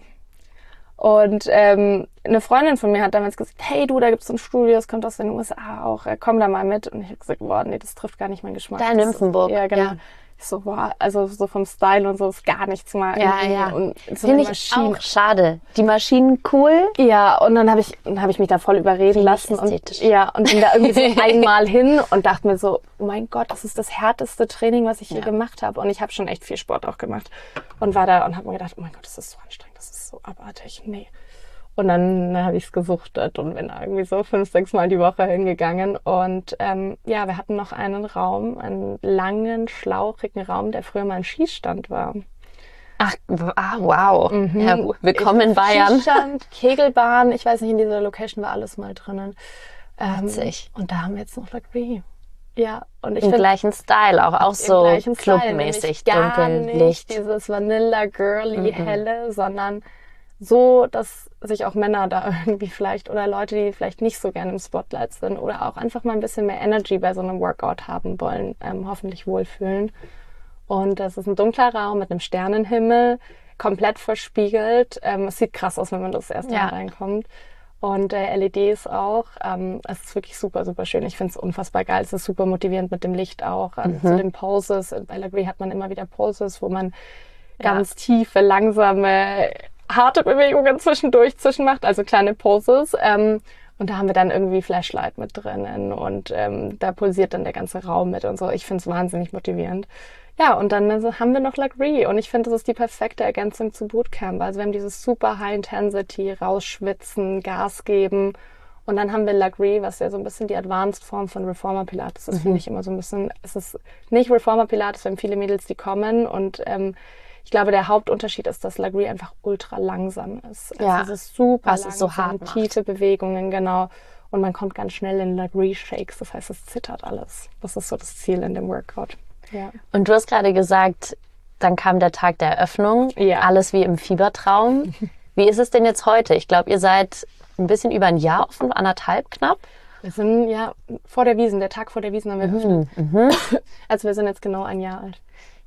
Und ähm, eine Freundin von mir hat damals gesagt, hey du, da gibt's so ein Studio, das kommt aus den U S A auch, komm da mal mit. Und ich habe gesagt, boah, nee, das trifft gar nicht meinen Geschmack. Da in Nymphenburg. Ja, genau. Ja. Ich so, boah, also so vom Style und so ist gar nichts mal. Ja, ja. Und so finde ich auch schade. Die Maschinen cool. Ja, und dann habe ich, dann habe ich mich da voll überreden lassen und ja, und bin da irgendwie so einmal hin und dachte mir so, oh mein Gott, das ist das härteste Training, was ich ja. hier gemacht habe. Und ich habe schon echt viel Sport auch gemacht und war da und habe mir gedacht, oh mein Gott, das ist so anstrengend, das ist so abartig. Nee. Und dann, dann habe ich es gesuchtet und bin da irgendwie so fünf, sechs Mal die Woche hingegangen. Und ähm, ja, wir hatten noch einen Raum, einen langen, schlauchigen Raum, der früher mal ein Schießstand war. Ach, ah, wow. Mhm. Ja, willkommen in Bayern. Schießstand, Kegelbahn, ich weiß nicht, in dieser Location war alles mal drinnen. Ähm, und da haben wir jetzt noch Lagree. Ja, und ich Im gleichen Style auch, auch so clubmäßig, dunkel, Licht. Dieses Vanilla Girly mhm. helle, sondern so, dass sich auch Männer da irgendwie vielleicht oder Leute, die vielleicht nicht so gerne im Spotlight sind oder auch einfach mal ein bisschen mehr Energy bei so einem Workout haben wollen, ähm, hoffentlich wohlfühlen. Und das ist ein dunkler Raum mit einem Sternenhimmel, komplett verspiegelt. Ähm, es sieht krass aus, wenn man das erste Mal ja. reinkommt. Und äh, L E Ds auch. Ähm, es ist wirklich super, super schön. Ich finde es unfassbar geil. Es ist super motivierend mit dem Licht auch. Ähm, mhm. Zu den Poses. Bei Lagree hat man immer wieder Poses, wo man ja. ganz tiefe, langsame, harte Bewegungen zwischendurch zwischen macht, also kleine Poses. Ähm, und da haben wir dann irgendwie Flashlight mit drinnen und ähm, da pulsiert dann der ganze Raum mit und so. Ich finde es wahnsinnig motivierend. Ja, und dann also, haben wir noch Lagree und ich finde, das ist die perfekte Ergänzung zu Bootcamp. Also wir haben dieses super High Intensity, rausschwitzen, Gas geben und dann haben wir Lagree, was ja so ein bisschen die Advanced Form von Reformer Pilates ist, mhm. finde ich immer so ein bisschen, es ist nicht Reformer Pilates, wir haben viele Mädels, die kommen und ähm, ich glaube, der Hauptunterschied ist, dass Lagree einfach ultra langsam ist. Also ja, es ist super was langsam, es so hart tiefe macht. Bewegungen, genau. Und man kommt ganz schnell in Lagree-Shakes, das heißt, es zittert alles. Das ist so das Ziel in dem Workout. Ja. Und du hast gerade gesagt, dann kam der Tag der Eröffnung, ja. alles wie im Fiebertraum. Wie ist es denn jetzt heute? Ich glaube, ihr seid ein bisschen über ein Jahr offen, anderthalb knapp. Wir sind ja vor der Wiesn, der Tag vor der Wiesn haben wir eröffnet. Mhm. Mhm. Also wir sind jetzt genau ein Jahr alt.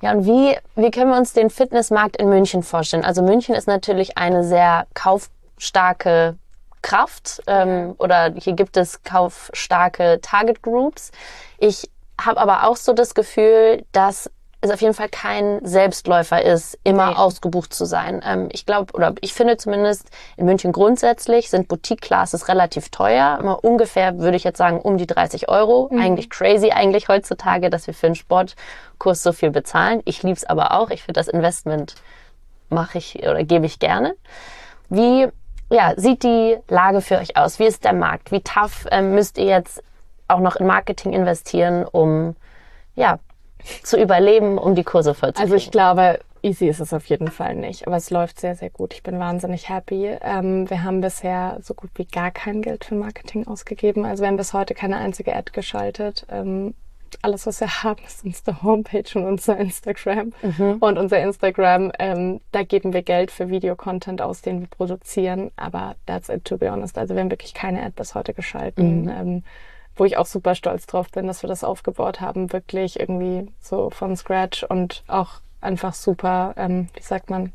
Ja, und wie, wie können wir uns den Fitnessmarkt in München vorstellen? Also München ist natürlich eine sehr kaufstarke Kraft ähm, oder hier gibt es kaufstarke Target Groups. Ich habe aber auch so das Gefühl, dass es auf jeden Fall kein Selbstläufer ist, immer nee. ausgebucht zu sein. Ähm, ich glaube, oder ich finde zumindest in München grundsätzlich sind Boutique-Classes relativ teuer. Immer ungefähr, würde ich jetzt sagen, um die dreißig Euro. Mhm. Eigentlich crazy eigentlich heutzutage, dass wir für einen Sportkurs so viel bezahlen. Ich lieb's aber auch. Ich finde, das Investment mache ich oder gebe ich gerne. Wie ja, sieht die Lage für euch aus? Wie ist der Markt? Wie tough ähm, müsst ihr jetzt auch noch in Marketing investieren, um ja zu überleben, um die Kurse vollzukriegen? Also ich glaube, easy ist es auf jeden Fall nicht, aber es läuft sehr, sehr gut. Ich bin wahnsinnig happy. Ähm, wir haben bisher so gut wie gar kein Geld für Marketing ausgegeben. Also wir haben bis heute keine einzige Ad geschaltet. Ähm, alles, was wir haben, ist unsere Homepage und unser Instagram. Mhm. Und unser Instagram, ähm, da geben wir Geld für Videocontent aus, den wir produzieren. Aber that's it, to be honest. Also wir haben wirklich keine Ad bis heute geschalten. Mhm. Ähm, wo ich auch super stolz drauf bin, dass wir das aufgebaut haben, wirklich irgendwie so von Scratch und auch einfach super, ähm, wie sagt man,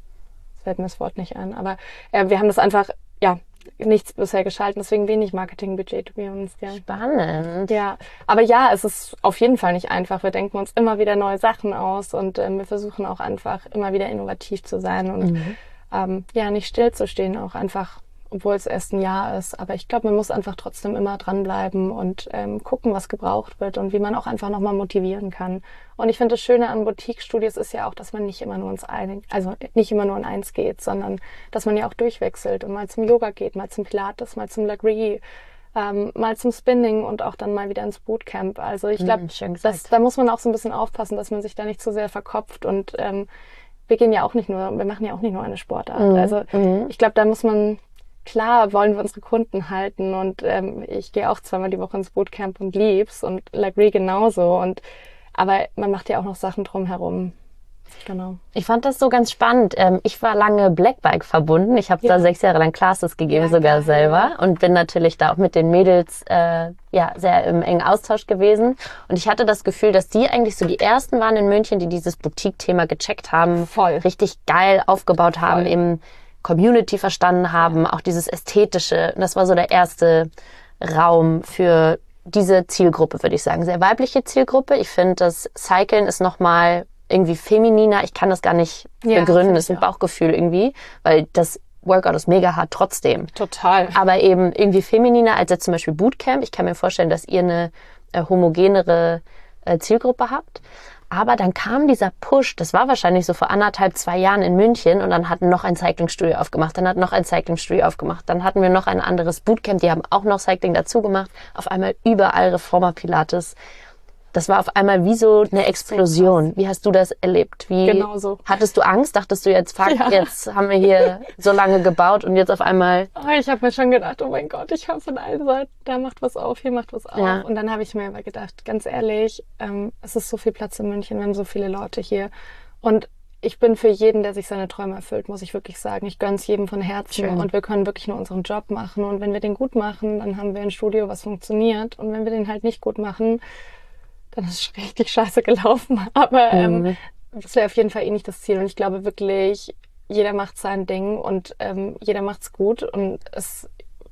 es fällt mir das Wort nicht ein, aber äh, wir haben das einfach, ja, nichts bisher geschalten, deswegen wenig Marketingbudget, to be honest, ja. Spannend. Ja, aber ja, es ist auf jeden Fall nicht einfach. Wir denken uns immer wieder neue Sachen aus und ähm, wir versuchen auch einfach immer wieder innovativ zu sein und mhm. ähm, ja, nicht stillzustehen, auch einfach obwohl es erst ein Jahr ist. Aber ich glaube, man muss einfach trotzdem immer dranbleiben und ähm, gucken, was gebraucht wird und wie man auch einfach nochmal motivieren kann. Und ich finde, das Schöne an Boutique-Studios ist ja auch, dass man nicht immer nur ins eine, also nicht immer nur in eins geht, sondern dass man ja auch durchwechselt und mal zum Yoga geht, mal zum Pilates, mal zum Lagree, ähm, mal zum Spinning und auch dann mal wieder ins Bootcamp. Also ich glaube, mm, da muss man auch so ein bisschen aufpassen, dass man sich da nicht zu sehr verkopft und ähm, wir gehen ja auch nicht nur, wir machen ja auch nicht nur eine Sportart. Mm, also mm. ich glaube, da muss man Klar wollen wir unsere Kunden halten und ähm, ich gehe auch zweimal die Woche ins Bootcamp und lieb's und Lagree genauso. Und aber man macht ja auch noch Sachen drumherum. Genau. Ich fand das so ganz spannend. Ähm, ich war lange Blackbike verbunden. Ich habe ja. da sechs Jahre lang Classes gegeben, ja, sogar geil. selber. Und bin natürlich da auch mit den Mädels äh, ja sehr im engen Austausch gewesen. Und ich hatte das Gefühl, dass die eigentlich so die ersten waren in München, die dieses Boutique-Thema gecheckt haben. Voll. Richtig geil aufgebaut haben, Voll. eben Community verstanden haben, auch dieses Ästhetische. Und das war so der erste Raum für diese Zielgruppe, würde ich sagen. Sehr weibliche Zielgruppe. Ich finde, das Cyclen ist nochmal irgendwie femininer. Ich kann das gar nicht ja, begründen. Das ist ein Bauchgefühl irgendwie, weil das Workout ist mega hart trotzdem. Total. Aber eben irgendwie femininer als jetzt zum Beispiel Bootcamp. Ich kann mir vorstellen, dass ihr eine äh, homogenere äh, Zielgruppe habt. Aber dann kam dieser Push, das war wahrscheinlich so vor anderthalb, zwei Jahren in München und dann hatten noch ein Cycling-Studio aufgemacht, dann hat noch ein Cycling-Studio aufgemacht, dann hatten wir noch ein anderes Bootcamp, die haben auch noch Cycling dazu gemacht, auf einmal überall Reformer-Pilates. Das war auf einmal wie so eine Explosion. Wie hast du das erlebt? Wie genau so. Hattest du Angst? Dachtest du jetzt, fuck, ja. jetzt haben wir hier so lange gebaut und jetzt auf einmal... Oh, ich habe mir schon gedacht, oh mein Gott, ich höre von allen Seiten, da macht was auf, hier macht was auf. Ja. Und dann habe ich mir aber gedacht, ganz ehrlich, ähm, es ist so viel Platz in München, wir haben so viele Leute hier. Und ich bin für jeden, der sich seine Träume erfüllt, muss ich wirklich sagen. Ich gönn's jedem von Herzen. Schön. Und wir können wirklich nur unseren Job machen. Und wenn wir den gut machen, dann haben wir ein Studio, was funktioniert. Und wenn wir den halt nicht gut machen, dann ist es richtig scheiße gelaufen. Aber ähm, mhm. das wäre auf jeden Fall eh nicht das Ziel. Und ich glaube wirklich, jeder macht sein Ding und ähm, jeder macht's gut. Und es,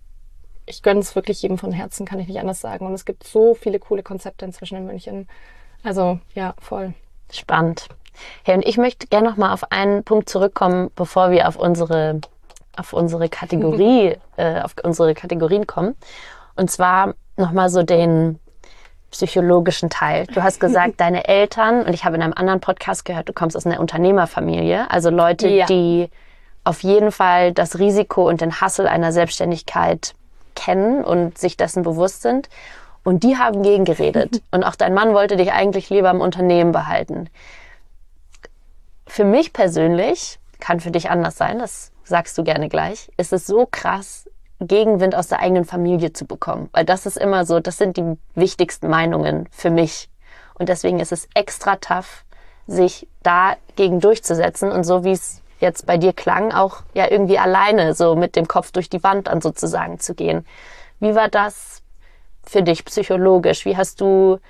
ich gönne es wirklich jedem von Herzen, kann ich nicht anders sagen. Und es gibt so viele coole Konzepte inzwischen in München. Also ja, voll. Spannend. Hey, und ich möchte gerne noch mal auf einen Punkt zurückkommen, bevor wir auf unsere auf unsere Kategorie, äh, auf unsere Kategorien kommen. Und zwar noch mal so den psychologischen Teil. Du hast gesagt, deine Eltern, und ich habe in einem anderen Podcast gehört, du kommst aus einer Unternehmerfamilie, also Leute, ja. die auf jeden Fall das Risiko und den Hustle einer Selbstständigkeit kennen und sich dessen bewusst sind. Und die haben gegengeredet. Und auch dein Mann wollte dich eigentlich lieber im Unternehmen behalten. Für mich persönlich, kann für dich anders sein, das sagst du gerne gleich, ist es so krass, Gegenwind aus der eigenen Familie zu bekommen. Weil das ist immer so, das sind die wichtigsten Meinungen für mich. Und deswegen ist es extra tough, sich dagegen durchzusetzen und so wie es jetzt bei dir klang, auch ja irgendwie alleine so mit dem Kopf durch die Wand dann sozusagen zu gehen. Wie war das für dich psychologisch? Wie hast du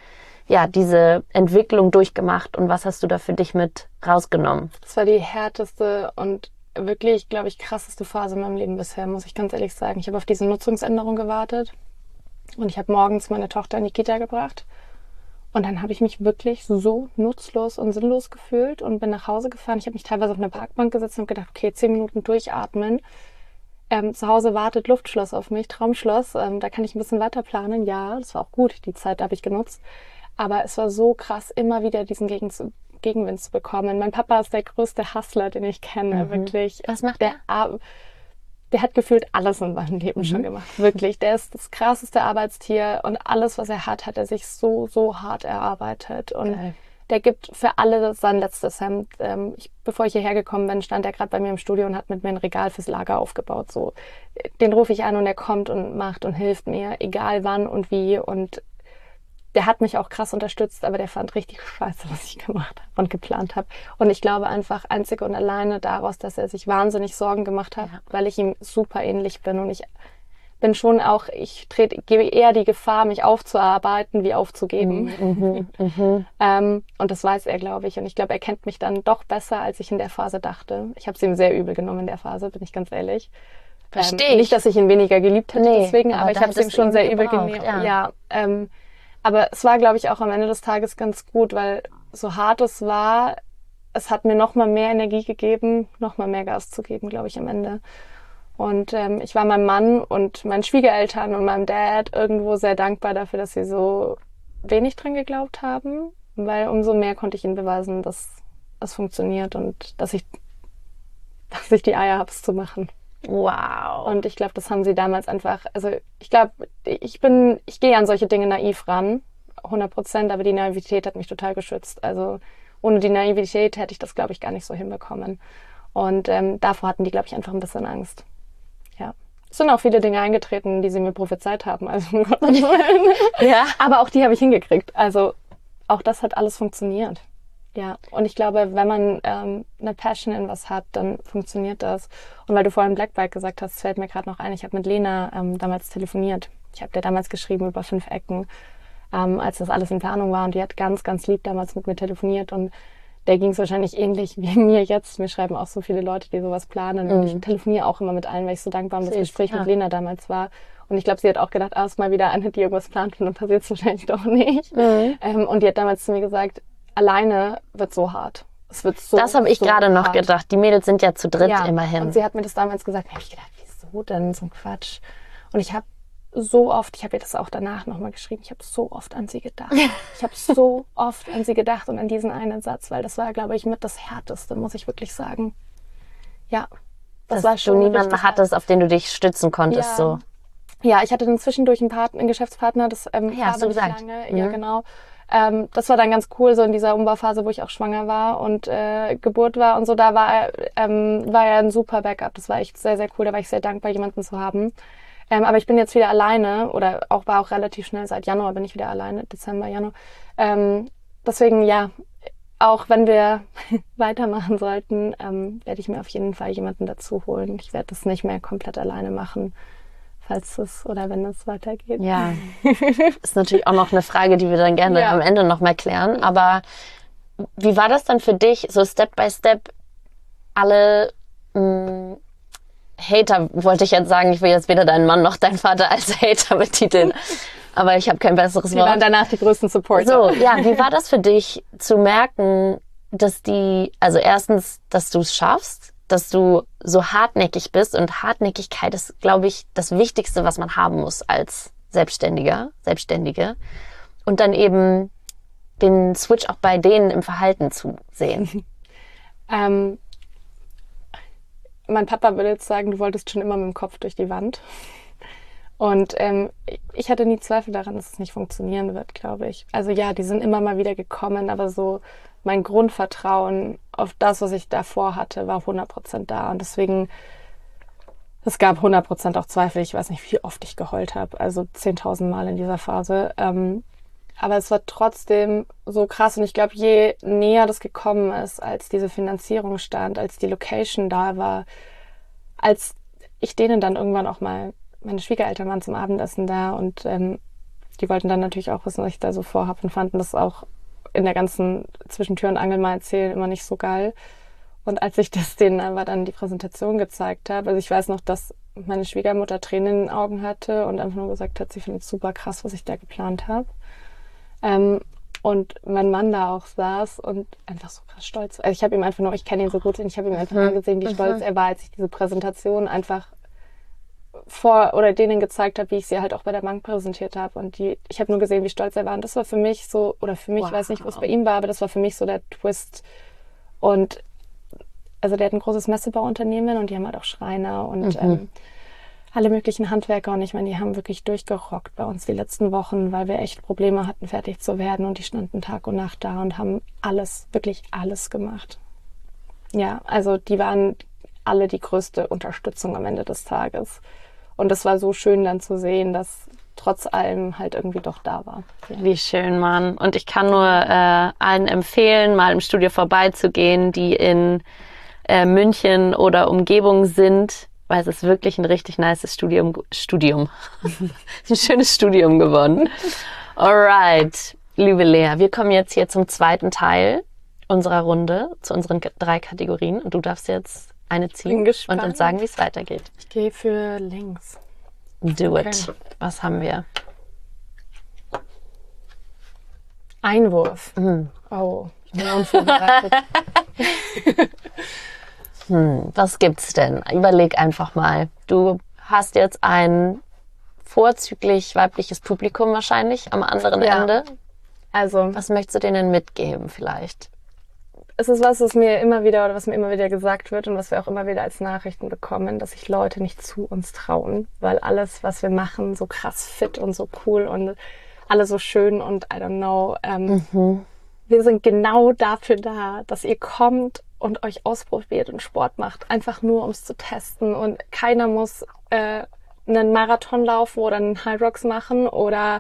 ja, diese Entwicklung durchgemacht und was hast du da für dich mit rausgenommen? Das war die härteste und wirklich, glaube ich, krasseste Phase in meinem Leben bisher, muss ich ganz ehrlich sagen. Ich habe auf diese Nutzungsänderung gewartet und ich habe morgens meine Tochter in die Kita gebracht und dann habe ich mich wirklich so nutzlos und sinnlos gefühlt und bin nach Hause gefahren. Ich habe mich teilweise auf eine Parkbank gesetzt und gedacht, okay, zehn Minuten durchatmen. Ähm, zu Hause wartet Luftschloss auf mich, Traumschloss. Ähm, da kann ich ein bisschen weiter planen. Ja, das war auch gut. Die Zeit habe ich genutzt. Aber es war so krass, immer wieder diesen Gegen Gegenwind zu bekommen. Mein Papa ist der größte Hustler, den ich kenne, mhm. wirklich. Was macht der? Der, der hat gefühlt alles in seinem Leben mhm. schon gemacht. Wirklich. Der ist das krasseste Arbeitstier und alles, was er hat, hat er sich so, so hart erarbeitet. Und Geil. Der gibt für alle sein letztes Hemd. Ähm, ich, bevor ich hierher gekommen bin, stand er gerade bei mir im Studio und hat mit mir ein Regal fürs Lager aufgebaut. So, den rufe ich an und er kommt und macht und hilft mir, egal wann und wie. Und der hat mich auch krass unterstützt, aber der fand richtig scheiße, was ich gemacht habe und geplant habe. Und ich glaube einfach einzig und alleine daraus, dass er sich wahnsinnig Sorgen gemacht hat, ja. weil ich ihm super ähnlich bin. Und ich bin schon auch, ich trete, gebe eher die Gefahr, mich aufzuarbeiten, wie aufzugeben. Mhm, mhm. ähm, und das weiß er, glaube ich. Und ich glaube, er kennt mich dann doch besser, als ich in der Phase dachte. Ich habe es ihm sehr übel genommen in der Phase, bin ich ganz ehrlich. Verstehe ähm, Nicht, dass ich ihn weniger geliebt hätte nee, deswegen, aber, aber ich habe es ihm schon sehr übel genommen. Ja, ja ähm, aber es war, glaube ich, auch am Ende des Tages ganz gut, weil so hart es war, es hat mir noch mal mehr Energie gegeben, noch mal mehr Gas zu geben, glaube ich, am Ende. Und ähm, ich war meinem Mann und meinen Schwiegereltern und meinem Dad irgendwo sehr dankbar dafür, dass sie so wenig dran geglaubt haben, weil umso mehr konnte ich ihnen beweisen, dass es funktioniert und dass ich, dass ich die Eier habe, es zu machen. Wow. Und ich glaube, das haben sie damals einfach, also ich glaube, ich bin, ich gehe an solche Dinge naiv ran, hundert Prozent, aber die Naivität hat mich total geschützt. Also ohne die Naivität hätte ich das, glaube ich, gar nicht so hinbekommen. Und ähm, davor hatten die, glaube ich, einfach ein bisschen Angst. Ja. Es sind auch viele Dinge eingetreten, die sie mir prophezeit haben. Also um Gottes Willen. Ja. Aber auch die habe ich hingekriegt. Also auch das hat alles funktioniert. Ja, und ich glaube, wenn man ähm, eine Passion in was hat, dann funktioniert das. Und weil du vorhin Black Bike gesagt hast, fällt mir gerade noch ein, ich habe mit Lena ähm, damals telefoniert. Ich habe dir damals geschrieben über fünf Ecken, ähm, als das alles in Planung war. Und die hat ganz, ganz lieb damals mit mir telefoniert. Und der ging es wahrscheinlich ähnlich wie mir jetzt. Mir schreiben auch so viele Leute, die sowas planen. Und mhm. ich telefoniere auch immer mit allen, weil ich so dankbar um das Süß, Gespräch ja. mit Lena damals war. Und ich glaube, sie hat auch gedacht, ah, ist mal wieder eine, die irgendwas plant, und dann passiert es wahrscheinlich doch nicht. Mhm. Ähm, und die hat damals zu mir gesagt, alleine wird so hart. Es wird so Das habe ich so gerade noch hart. gedacht. Die Mädels sind ja zu dritt ja, immerhin. Und sie hat mir das damals gesagt. Da habe ich gedacht, wieso denn so ein Quatsch? Und ich habe so oft, ich habe ihr das auch danach nochmal geschrieben, ich habe so oft an sie gedacht. Ich habe so oft an sie gedacht und an diesen einen Satz, weil das war, glaube ich, mit das Härteste, muss ich wirklich sagen. Ja, das Dass war schon du niemanden hattest, auf den du dich stützen konntest. Ja. so. Ja, ich hatte dann zwischendurch einen, Partner, einen Geschäftspartner, das ähm, ja, hast du gesagt. lange. Mhm. Ja, genau. Ähm, das war dann ganz cool, so in dieser Umbauphase, wo ich auch schwanger war und äh, Geburt war und so. Da war er, ähm, war er ein super Backup. Das war echt sehr, sehr cool. Da war ich sehr dankbar, jemanden zu haben. Ähm, aber ich bin jetzt wieder alleine oder auch war auch relativ schnell. Seit Januar bin ich wieder alleine, Dezember, Januar. Ähm, deswegen, ja, auch wenn wir weitermachen sollten, ähm, werde ich mir auf jeden Fall jemanden dazu holen. Ich werde das nicht mehr komplett alleine machen, falls es oder wenn es weitergeht. Ja, ist natürlich auch noch eine Frage, die wir dann gerne ja. am Ende noch mal klären. Aber wie war das dann für dich, so Step by Step, alle mh, Hater, wollte ich jetzt sagen, ich will jetzt weder deinen Mann noch deinen Vater als Hater betiteln, aber ich habe kein besseres die Wort. Die waren danach die größten Supporter. So, ja, wie war das für dich zu merken, dass die, also erstens, dass du es schaffst, dass du so hartnäckig bist, und Hartnäckigkeit ist, glaube ich, das Wichtigste, was man haben muss als Selbstständiger, Selbstständige. Und dann eben den Switch auch bei denen im Verhalten zu sehen. ähm, mein Papa würde jetzt sagen, du wolltest schon immer mit dem Kopf durch die Wand. Und ähm, ich hatte nie Zweifel daran, dass es nicht funktionieren wird, glaube ich. Also ja, die sind immer mal wieder gekommen, aber so mein Grundvertrauen auf das, was ich davor hatte, war hundert Prozent da. Und deswegen, es gab hundert Prozent auch Zweifel. Ich weiß nicht, wie oft ich geheult habe. Also zehntausend Mal in dieser Phase. Ähm, aber es war trotzdem so krass. Und ich glaube, je näher das gekommen ist, als diese Finanzierung stand, als die Location da war, als ich denen dann irgendwann auch mal, meine Schwiegereltern waren zum Abendessen da und ähm, die wollten dann natürlich auch wissen, was ich da so vorhabe und fanden das auch in der ganzen Zwischentür und Angel mal erzählen immer nicht so geil. Und als ich das denen aber dann die Präsentation gezeigt habe, also ich weiß noch, dass meine Schwiegermutter Tränen in den Augen hatte und einfach nur gesagt hat, sie findet es super krass, was ich da geplant habe. Ähm, und mein Mann da auch saß und einfach so krass stolz. Also ich habe ihm einfach nur, ich kenne ihn so gut, und ich habe ihm einfach mhm. angesehen, wie stolz mhm. er war, als ich diese Präsentation einfach vor oder denen gezeigt habe, wie ich sie halt auch bei der Bank präsentiert habe. Und die, ich habe nur gesehen, wie stolz er war. Und das war für mich so, oder für mich, wow. ich weiß nicht, was bei ihm war, aber das war für mich so der Twist. Und also der hat ein großes Messebauunternehmen und die haben halt auch Schreiner und mhm. ähm, alle möglichen Handwerker. Und ich meine, die haben wirklich durchgerockt bei uns die letzten Wochen, weil wir echt Probleme hatten, fertig zu werden. Und die standen Tag und Nacht da und haben alles, wirklich alles gemacht. Ja, also die waren alle die größte Unterstützung am Ende des Tages. Und das war so schön dann zu sehen, dass trotz allem halt irgendwie doch da war. Ja. Wie schön, Mann. Und ich kann nur äh, allen empfehlen, mal im Studio vorbeizugehen, die in äh, München oder Umgebung sind, weil es ist wirklich ein richtig nices Studium. Studium. ein schönes Studium geworden. Alright, liebe Lea, wir kommen jetzt hier zum zweiten Teil unserer Runde, zu unseren drei Kategorien. Und du darfst jetzt eine ziehen und uns sagen, wie es weitergeht. Ich gehe für links. Do okay. it. Was haben wir? Einwurf. Mhm. Oh, ich bin unvorbereitet. hm, was gibt's denn? Überleg einfach mal. Du hast jetzt ein vorzüglich weibliches Publikum wahrscheinlich am anderen ja. Ende. Also, was möchtest du denen mitgeben vielleicht? Es ist was, was mir immer wieder oder was mir immer wieder gesagt wird und was wir auch immer wieder als Nachrichten bekommen, dass sich Leute nicht zu uns trauen, weil alles, was wir machen, so krass fit und so cool und alle so schön und I don't know. Ähm, mhm. Wir sind genau dafür da, dass ihr kommt und euch ausprobiert und Sport macht, einfach nur, um es zu testen. Und keiner muss äh, einen Marathon laufen oder einen High Rocks machen oder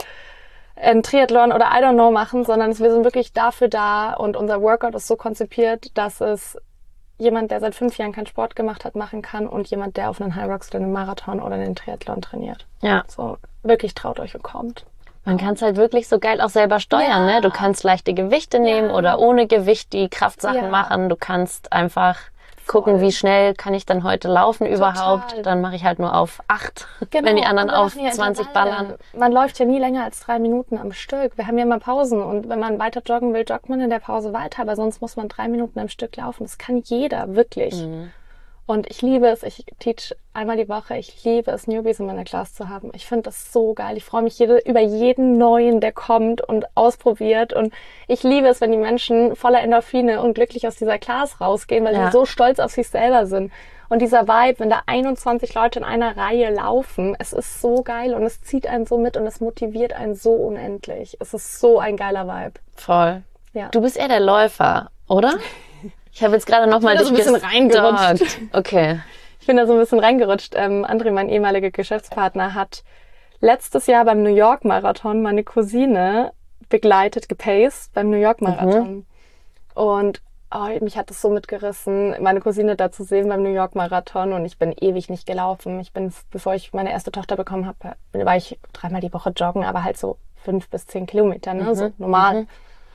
ein Triathlon oder I don't know machen, sondern wir sind wirklich dafür da und unser Workout ist so konzipiert, dass es jemand, der seit fünf Jahren keinen Sport gemacht hat, machen kann und jemand, der auf einen High Rocks oder einen Marathon oder einen Triathlon trainiert. Ja. So, wirklich traut euch und kommt. Man kann es halt wirklich so geil auch selber steuern, ja. ne? Du kannst leichte Gewichte nehmen ja. oder ohne Gewicht die Kraftsachen ja. machen. Du kannst einfach gucken, Voll. wie schnell kann ich dann heute laufen Total. überhaupt. Dann mache ich halt nur auf acht, genau. wenn die anderen auf zwanzig ballern. Man läuft ja nie länger als drei Minuten am Stück. Wir haben ja immer Pausen und wenn man weiter joggen will, joggt man in der Pause weiter, aber sonst muss man drei Minuten am Stück laufen. Das kann jeder, wirklich. Mhm. Und ich liebe es, ich teach einmal die Woche, ich liebe es, Newbies in meiner Class zu haben. Ich finde das so geil. Ich freue mich jede, über jeden Neuen, der kommt und ausprobiert. Und ich liebe es, wenn die Menschen voller Endorphine und glücklich aus dieser Class rausgehen, weil ja. sie so stolz auf sich selber sind. Und dieser Vibe, wenn da einundzwanzig Leute in einer Reihe laufen, es ist so geil und es zieht einen so mit und es motiviert einen so unendlich. Es ist so ein geiler Vibe. Voll. Ja. Du bist eher der Läufer, oder? Ich habe jetzt gerade noch mal so ein bisschen reingerutscht. Okay. Ich bin da so ein bisschen reingerutscht. Ähm, André, mein ehemaliger Geschäftspartner, hat letztes Jahr beim New York Marathon meine Cousine begleitet, gepaced beim New York Marathon. Mhm. Und oh, mich hat das so mitgerissen, meine Cousine da zu sehen beim New York Marathon. Und ich bin ewig nicht gelaufen. Ich bin, bevor ich meine erste Tochter bekommen habe, war ich dreimal die Woche joggen, aber halt so fünf bis zehn Kilometer, ne? Mhm. So normal. Mhm.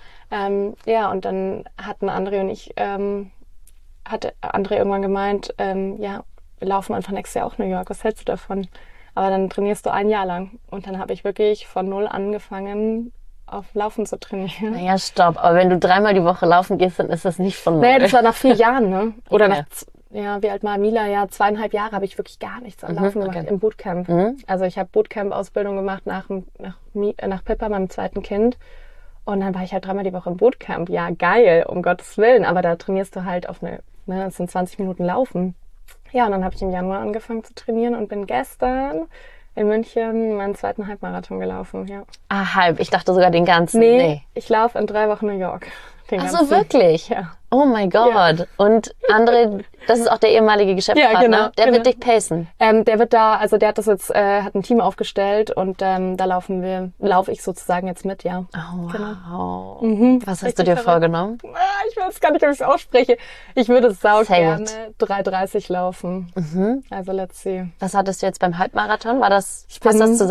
Ähm, ja, und dann hatten André und ich, ähm, hatte André irgendwann gemeint, ähm, ja, wir laufen einfach nächstes Jahr auch New York, was hältst du davon? Aber dann trainierst du ein Jahr lang. Und dann habe ich wirklich von null angefangen, auf Laufen zu trainieren. Naja, stopp, aber wenn du dreimal die Woche laufen gehst, dann ist das nicht von null. Naja, das war nach vier Jahren, ne? Oder okay. nach, ja, wie alt war Mila? Ja, zweieinhalb Jahre habe ich wirklich gar nichts an Laufen mhm, okay. gemacht im Bootcamp. Mhm. Also ich habe Bootcamp-Ausbildung gemacht nach, nach, nach Pippa, meinem zweiten Kind. Und dann war ich halt dreimal die Woche im Bootcamp. Ja, geil, um Gottes Willen. Aber da trainierst du halt auf eine, ne, das sind zwanzig Minuten Laufen. Ja, und dann habe ich im Januar angefangen zu trainieren und bin gestern in München meinen zweiten Halbmarathon gelaufen, ja. Ah, halb. Ich dachte sogar den ganzen. Nee, nee. Ich laufe in drei Wochen New York. Ach so, wirklich? Ja. Oh mein Gott. Ja. Und André, das ist auch der ehemalige Geschäftspartner, ja, genau, der genau. wird dich pacen. Ähm, der wird da, also der hat das jetzt, äh, hat ein Team aufgestellt und ähm, da laufen wir, laufe ich sozusagen jetzt mit, ja. Oh, wow. Genau. Mhm. Was hast Richtig du dir verrückt. vorgenommen? Ich weiß gar nicht, ob ich es ausspreche. Ich würde sau Say gerne drei dreißig laufen. Mhm. Also let's see. Was hattest du jetzt beim Halbmarathon? War das, passt das zusammen?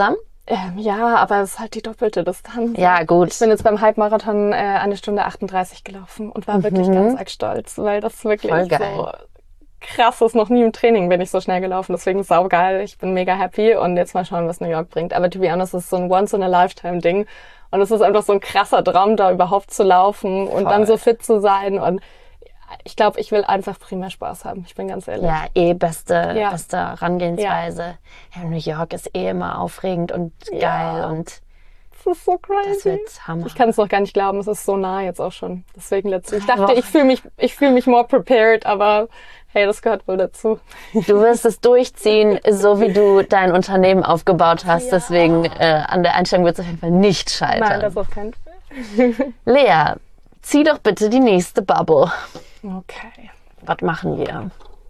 Ähm, ja, aber es ist halt die doppelte Distanz. Ja, gut. Ich bin jetzt beim Halbmarathon äh, eine Stunde achtunddreißig gelaufen und war mhm. wirklich ganz arg stolz, weil das wirklich Voll geil. so krass ist. Noch nie im Training bin ich so schnell gelaufen, deswegen saugeil. Ich bin mega happy und jetzt mal schauen, was New York bringt. Aber to be honest, das ist so ein Once-in-a-Lifetime-Ding und es ist einfach so ein krasser Traum, da überhaupt zu laufen und Voll. Dann so fit zu sein und ich glaube, ich will einfach primär Spaß haben. Ich bin ganz ehrlich. Ja, eh beste, ja. beste Herangehensweise. Ja. Ja, New York ist eh immer aufregend und geil ja. und das ist so crazy. Das wird Hammer. Ich kann es noch gar nicht glauben. Es ist so nah jetzt auch schon. Deswegen letztlich. Ich dachte, ich fühle mich, ich fühle mich more prepared, aber hey, das gehört wohl dazu. Du wirst es durchziehen, so wie du dein Unternehmen aufgebaut hast. Ja. Deswegen äh, an der Einstellung wird es auf jeden Fall nicht scheitern. Nein, das auf keinen Fall. Lea, zieh doch bitte die nächste Bubble. Okay. Was machen wir?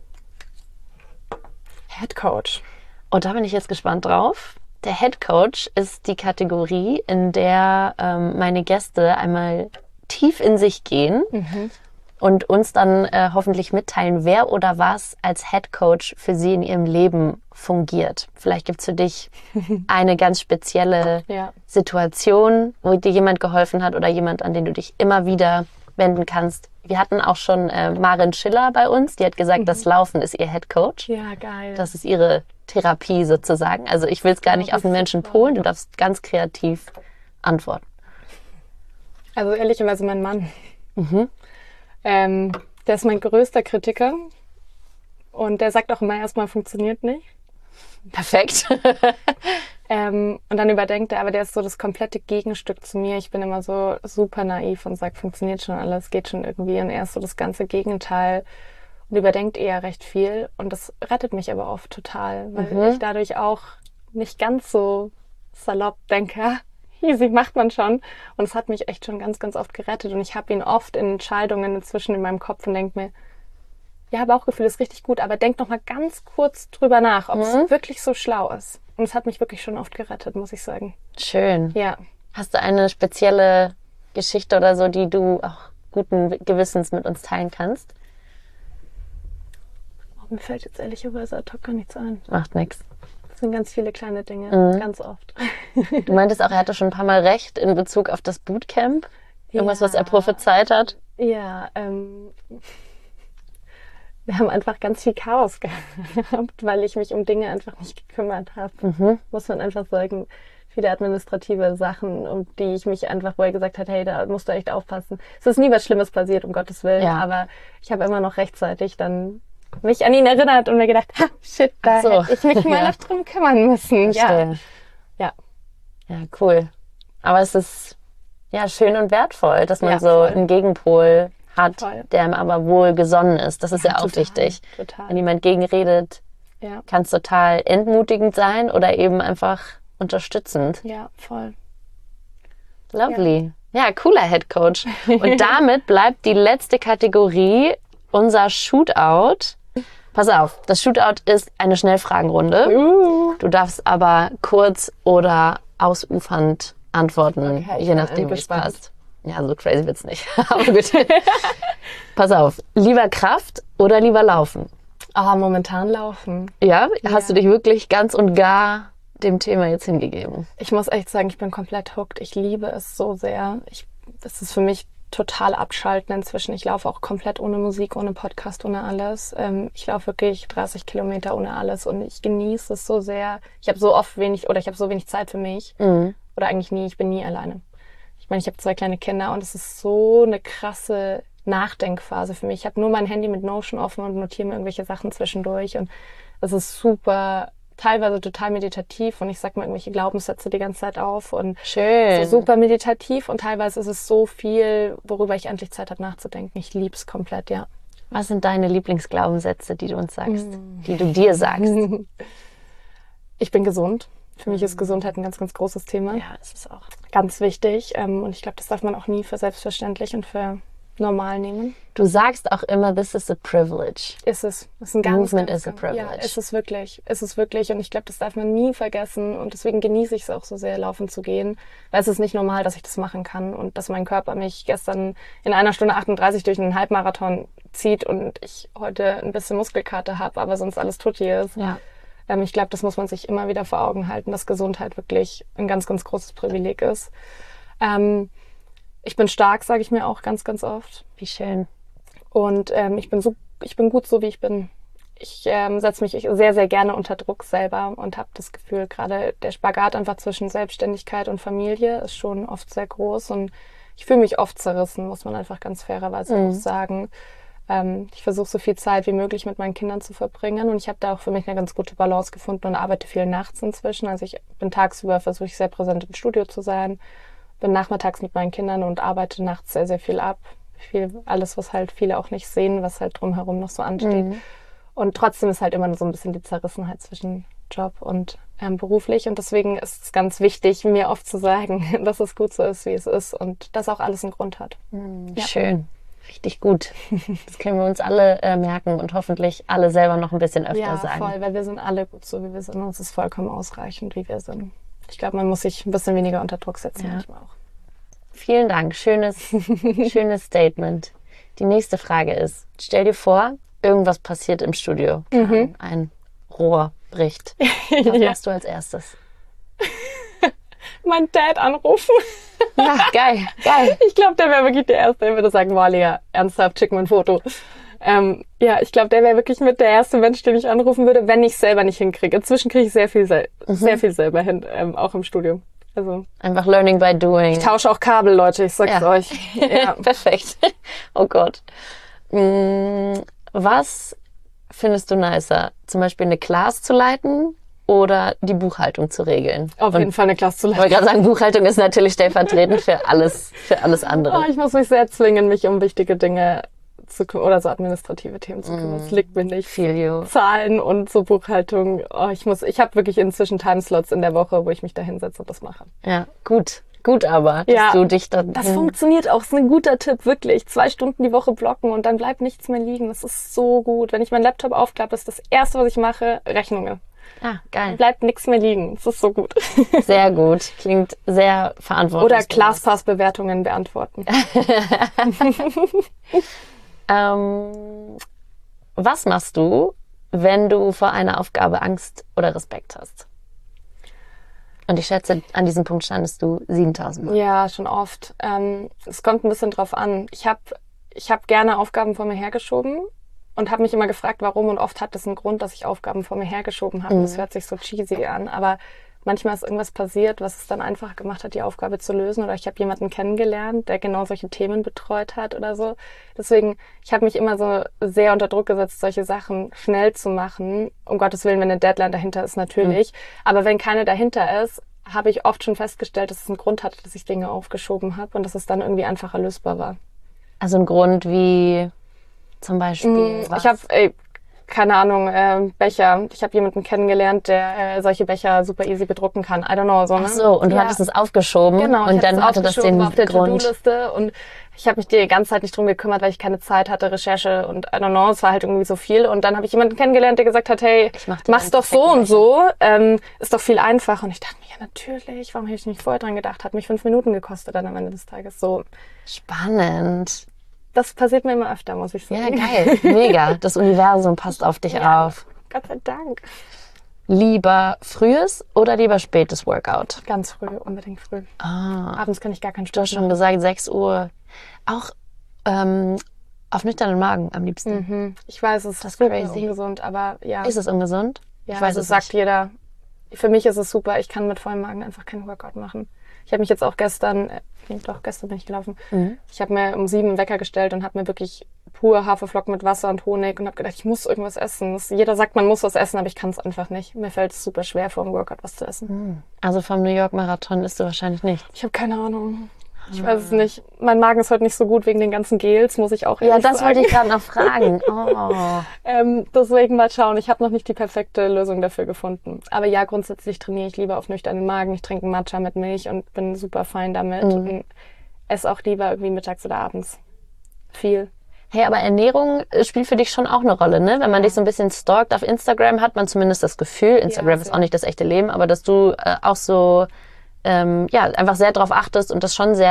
Head Coach. Oh, da bin ich jetzt gespannt drauf. Der Head Coach ist die Kategorie, in der ähm, meine Gäste einmal tief in sich gehen mhm. und uns dann äh, hoffentlich mitteilen, wer oder was als Head Coach für sie in ihrem Leben fungiert. Vielleicht gibt es für dich eine ganz spezielle ja. Situation, wo dir jemand geholfen hat oder jemand, an den du dich immer wieder wenden kannst. Wir hatten auch schon äh, Maren Schiller bei uns, die hat gesagt, mhm. das Laufen ist ihr Head Coach. Ja, geil. Das ist ihre Therapie sozusagen. Also ich will es gar nicht auf den Menschen polen, du darfst ganz kreativ antworten. Also ehrlicherweise mein Mann. Mhm. Ähm, der ist mein größter Kritiker und der sagt auch immer erstmal, funktioniert nicht. Perfekt. ähm, und dann überdenkt er, aber der ist so das komplette Gegenstück zu mir. Ich bin immer so super naiv und sage, funktioniert schon alles, geht schon irgendwie. Und er ist so das ganze Gegenteil und überdenkt eher recht viel. Und das rettet mich aber oft total, weil mhm. ich dadurch auch nicht ganz so salopp denke, ja, easy, macht man schon. Und es hat mich echt schon ganz, ganz oft gerettet. Und ich habe ihn oft in Entscheidungen inzwischen in meinem Kopf und denke mir, ja, Bauchgefühl ist richtig gut, aber denk noch mal ganz kurz drüber nach, ob mhm. es wirklich so schlau ist. Und es hat mich wirklich schon oft gerettet, muss ich sagen. Schön. Ja. Hast du eine spezielle Geschichte oder so, die du auch guten Gewissens mit uns teilen kannst? Oh, mir fällt jetzt ehrlicherweise ad hoc gar nichts ein. Macht nichts. Das sind ganz viele kleine Dinge, mhm. ganz oft. Du meintest auch, er hatte schon ein paar Mal recht in Bezug auf das Bootcamp. Irgendwas, ja. was er prophezeit hat. Ja, ähm... wir haben einfach ganz viel Chaos gehabt, weil ich mich um Dinge einfach nicht gekümmert habe. Mhm. Muss man einfach sagen, viele administrative Sachen, um die ich mich einfach, wo er gesagt hat, hey, da musst du echt aufpassen. Es ist nie was Schlimmes passiert, um Gottes Willen, ja. aber ich habe immer noch rechtzeitig dann mich an ihn erinnert und mir gedacht, ha, shit, da so. hätte ich mich mal ja. noch drum kümmern müssen. Ja. ja. Ja, cool. Aber es ist ja schön und wertvoll, dass man ja, so voll. einen Gegenpol hat, Voll. der ihm aber wohl gesonnen ist. Das ist ja, ja auch total, wichtig. Total. Wenn jemand gegenredet, ja. kann es total entmutigend sein oder eben einfach unterstützend. Ja, voll. Lovely. Ja, ja cooler Head Coach. Und damit bleibt die letzte Kategorie unser Shootout. Pass auf, das Shootout ist eine Schnellfragenrunde. Uh. Du darfst aber kurz oder ausufernd antworten, okay, je nachdem, wie es passt. Ja, so crazy wird's nicht. Aber gut. Pass auf. Lieber Kraft oder lieber Laufen? Ah, oh, momentan Laufen. Ja? ja? Hast du dich wirklich ganz und gar dem Thema jetzt hingegeben? Ich muss echt sagen, ich bin komplett hooked. Ich liebe es so sehr. Ich, das ist für mich total abschalten inzwischen. Ich laufe auch komplett ohne Musik, ohne Podcast, ohne alles. Ähm, ich laufe wirklich dreißig Kilometer ohne alles und ich genieße es so sehr. Ich habe so oft wenig, oder ich habe so wenig Zeit für mich. Mhm. Oder eigentlich nie, ich bin nie alleine. Ich meine, ich habe zwei kleine Kinder und es ist so eine krasse Nachdenkphase für mich. Ich habe nur mein Handy mit Notion offen und notiere mir irgendwelche Sachen zwischendurch und es ist super, teilweise total meditativ und ich sag mir irgendwelche Glaubenssätze die ganze Zeit auf und schön. So super meditativ und teilweise ist es so viel, worüber ich endlich Zeit habe nachzudenken. Ich liebe es komplett, ja. Was sind deine Lieblingsglaubenssätze, die du uns sagst, mm. die du dir sagst? Ich bin gesund. Für mich ist Gesundheit ein ganz, ganz großes Thema. Ja, es ist auch ganz wichtig. Und ich glaube, das darf man auch nie für selbstverständlich und für normal nehmen. Du sagst auch immer, this is a privilege. Ist es. Das ist ein ganz, Movement ganz, is a privilege. Ja, ist es wirklich. Ist es wirklich. Und ich glaube, das darf man nie vergessen. Und deswegen genieße ich es auch so sehr, laufen zu gehen. Weil es ist nicht normal, dass ich das machen kann. Und dass mein Körper mich gestern in einer Stunde achtunddreißig durch einen Halbmarathon zieht und ich heute ein bisschen Muskelkater habe, aber sonst alles tutti ist. Ja. Ähm, ich glaube, das muss man sich immer wieder vor Augen halten, dass Gesundheit wirklich ein ganz, ganz großes Privileg ist. Ähm, ich bin stark, sage ich mir auch ganz, ganz oft. Wie schön. Und ähm, ich bin so, ich bin gut so, wie ich bin. Ich ähm, setze mich sehr, sehr gerne unter Druck selber und habe das Gefühl, gerade der Spagat einfach zwischen Selbstständigkeit und Familie ist schon oft sehr groß und ich fühle mich oft zerrissen, muss man einfach ganz fairerweise mhm. auch sagen. Ähm, ich versuche so viel Zeit wie möglich mit meinen Kindern zu verbringen und ich habe da auch für mich eine ganz gute Balance gefunden und arbeite viel nachts inzwischen. Also ich bin tagsüber, versuche ich sehr präsent im Studio zu sein, bin nachmittags mit meinen Kindern und arbeite nachts sehr, sehr viel ab. Viel, alles, was halt viele auch nicht sehen, was halt drumherum noch so ansteht. Mhm. Und trotzdem ist halt immer so ein bisschen die Zerrissenheit zwischen Job und ähm, beruflich. Und deswegen ist es ganz wichtig, mir oft zu sagen, dass es gut so ist, wie es ist und dass auch alles einen Grund hat. Mhm. Ja. Schön. Richtig gut. Das können wir uns alle äh, merken und hoffentlich alle selber noch ein bisschen öfter ja, sagen. Ja, voll, weil wir sind alle gut so, wie wir sind. Uns ist vollkommen ausreichend, wie wir sind. Ich glaube, man muss sich ein bisschen weniger unter Druck setzen ja. manchmal auch. Vielen Dank. Schönes, schönes Statement. Die nächste Frage ist, stell dir vor, irgendwas passiert im Studio. Mhm. Ein Rohr bricht. Was ja. machst du als erstes? Mein Dad anrufen. Ja, geil, geil. Ich glaube, der wäre wirklich der Erste, der würde sagen, boah, Lea, ernsthaft, schick mir ein Foto. Ähm, ja, ich glaube, der wäre wirklich mit der erste Mensch, den ich anrufen würde, wenn ich es selber nicht hinkriege. Inzwischen kriege ich sehr viel, sel- mhm. sehr viel selber hin, ähm, auch im Studium. Also einfach learning by doing. Ich tausche auch Kabel, Leute, ich sag's ja. euch. Ja. Perfekt. Oh Gott. Was findest du nicer? Zum Beispiel eine Class zu leiten oder die Buchhaltung zu regeln? Auf Und jeden Fall eine Class zu leiten. Ich wollte gerade sagen, Buchhaltung ist natürlich stellvertretend für alles, für alles andere. Oh, ich muss mich sehr zwingen, mich um wichtige Dinge zu kümmern oder so administrative Themen zu kümmern. Das mm. liegt mir nicht. Feel you. Zahlen und so Buchhaltung. Oh, ich muss, ich habe wirklich inzwischen Timeslots in der Woche, wo ich mich da hinsetze und das mache. Ja, gut. Gut aber, dass ja, du dich da... Das funktioniert auch. Das ist ein guter Tipp, wirklich. Zwei Stunden die Woche blocken und dann bleibt nichts mehr liegen. Das ist so gut. Wenn ich meinen Laptop aufklappe, ist das Erste, was ich mache, Rechnungen. Ah, geil. Dann bleibt nichts mehr liegen. Das ist so gut. Sehr gut. Klingt sehr verantwortungsvoll. Oder ClassPass-Bewertungen beantworten. ähm, was machst du, wenn du vor einer Aufgabe Angst oder Respekt hast? Und ich schätze, an diesem Punkt standest du siebentausend Mal. Ja, schon oft. Ähm, es kommt ein bisschen drauf an. Ich habe ich hab gerne Aufgaben vor mir hergeschoben und habe mich immer gefragt, warum. Und oft hat das einen Grund, dass ich Aufgaben vor mir hergeschoben habe. Mhm. Das hört sich so cheesy an. Aber manchmal ist irgendwas passiert, was es dann einfach gemacht hat, die Aufgabe zu lösen. Oder ich habe jemanden kennengelernt, der genau solche Themen betreut hat oder so. Deswegen, ich habe mich immer so sehr unter Druck gesetzt, solche Sachen schnell zu machen. Um Gottes Willen, wenn eine Deadline dahinter ist, natürlich. Mhm. Aber wenn keine dahinter ist, habe ich oft schon festgestellt, dass es einen Grund hatte, dass ich Dinge aufgeschoben habe und dass es dann irgendwie einfacher lösbar war. Also ein Grund wie zum Beispiel mm, was? Ich habe, ey, keine Ahnung, äh, Becher. Ich habe jemanden kennengelernt, der äh, solche Becher super easy bedrucken kann. I don't know. So, ne? Ach so, und du ja. hattest es aufgeschoben genau, und dann hatte das den auf der Grund. To-Do-Liste und ich habe mich die ganze Zeit nicht drum gekümmert, weil ich keine Zeit hatte, Recherche und I don't know, es war halt irgendwie so viel. Und dann habe ich jemanden kennengelernt, der gesagt hat, hey, mach mach's doch so und so, ähm, ist doch viel einfacher. Und ich dachte mir, ja natürlich, warum habe ich nicht vorher dran gedacht? Hat mich fünf Minuten gekostet dann am Ende des Tages. So spannend. Das passiert mir immer öfter, muss ich sagen. Ja, geil. Mega. Das Universum passt auf dich ja, auf. Gott sei Dank. Lieber frühes oder lieber spätes Workout? Ganz früh, unbedingt früh. Ah. Abends kann ich gar keinen Sport Du hast schon machen. gesagt, sechs Uhr. Auch ähm, auf nüchternen Magen am liebsten. Mhm. Ich weiß, es das ist crazy. Ungesund, aber ja. Ist es ungesund? Ja, ich weiß, also es sagt nicht. Jeder. Für mich ist es super. Ich kann mit vollem Magen einfach keinen Workout machen. Ich habe mich jetzt auch gestern, äh, nee, doch, gestern bin ich gelaufen. Mhm. Ich habe mir um sieben einen Wecker gestellt und habe mir wirklich pur Haferflocken mit Wasser und Honig und habe gedacht, ich muss irgendwas essen. Das, jeder sagt, man muss was essen, aber ich kann es einfach nicht. Mir fällt es super schwer, vor dem Workout was zu essen. Mhm. Also vom New York Marathon isst du wahrscheinlich nicht? Ich habe keine Ahnung. Ich weiß es nicht. Mein Magen ist heute nicht so gut wegen den ganzen Gels, muss ich auch ehrlich Ja, das sagen. wollte ich gerade noch fragen. Oh. ähm, deswegen mal schauen. Ich habe noch nicht die perfekte Lösung dafür gefunden. Aber ja, grundsätzlich trainiere ich lieber auf nüchternen Magen. Ich trinke Matcha mit Milch und bin super fein damit. Mhm. Und esse auch lieber irgendwie mittags oder abends. Viel. Hey, aber Ernährung spielt für dich schon auch eine Rolle, ne? Wenn man ja. dich so ein bisschen stalkt auf Instagram, hat man zumindest das Gefühl, Instagram ja, ist auch nicht das echte Leben, aber dass du äh, auch so... Ähm, ja, einfach sehr drauf achtest und das schon sehr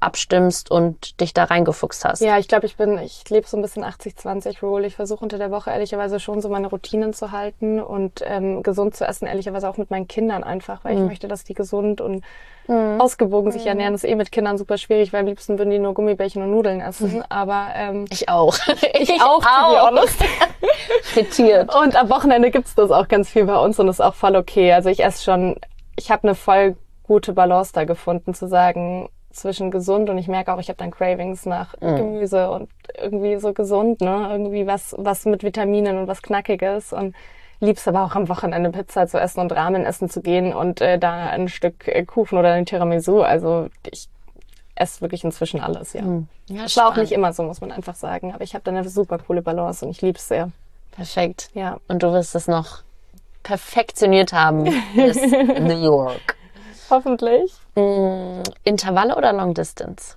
abstimmst und dich da reingefuchst hast. Ja, ich glaube, ich bin, ich lebe so ein bisschen achtzig zwanzig Rule. Ich versuche unter der Woche ehrlicherweise schon so meine Routinen zu halten und ähm, gesund zu essen, ehrlicherweise auch mit meinen Kindern einfach, weil mhm. ich möchte, dass die gesund und mhm. ausgewogen sich ernähren. Das ist eh mit Kindern super schwierig, weil am liebsten würden die nur Gummibärchen und Nudeln essen. Mhm. Aber ähm, ich auch. Ich, ich auch, to be honest. Frittiert. Und am Wochenende gibt's das auch ganz viel bei uns und das ist auch voll okay. Also ich esse schon, ich habe eine voll gute Balance da gefunden, zu sagen, zwischen gesund und ich merke auch, ich habe dann Cravings nach mm. Gemüse und irgendwie so gesund, ne? Irgendwie was was mit Vitaminen und was Knackiges und lieb's aber auch am Wochenende Pizza zu essen und Ramen essen zu gehen und äh, da ein Stück äh, Kuchen oder ein Tiramisu. Also ich esse wirklich inzwischen alles, ja. Mm. Ja, das war auch nicht immer so, muss man einfach sagen. Aber ich habe da eine super coole Balance und ich lieb's sehr. Perfekt. Ja. Und du wirst es noch perfektioniert haben bis New York. Hoffentlich. Mm, Intervalle oder Long Distance?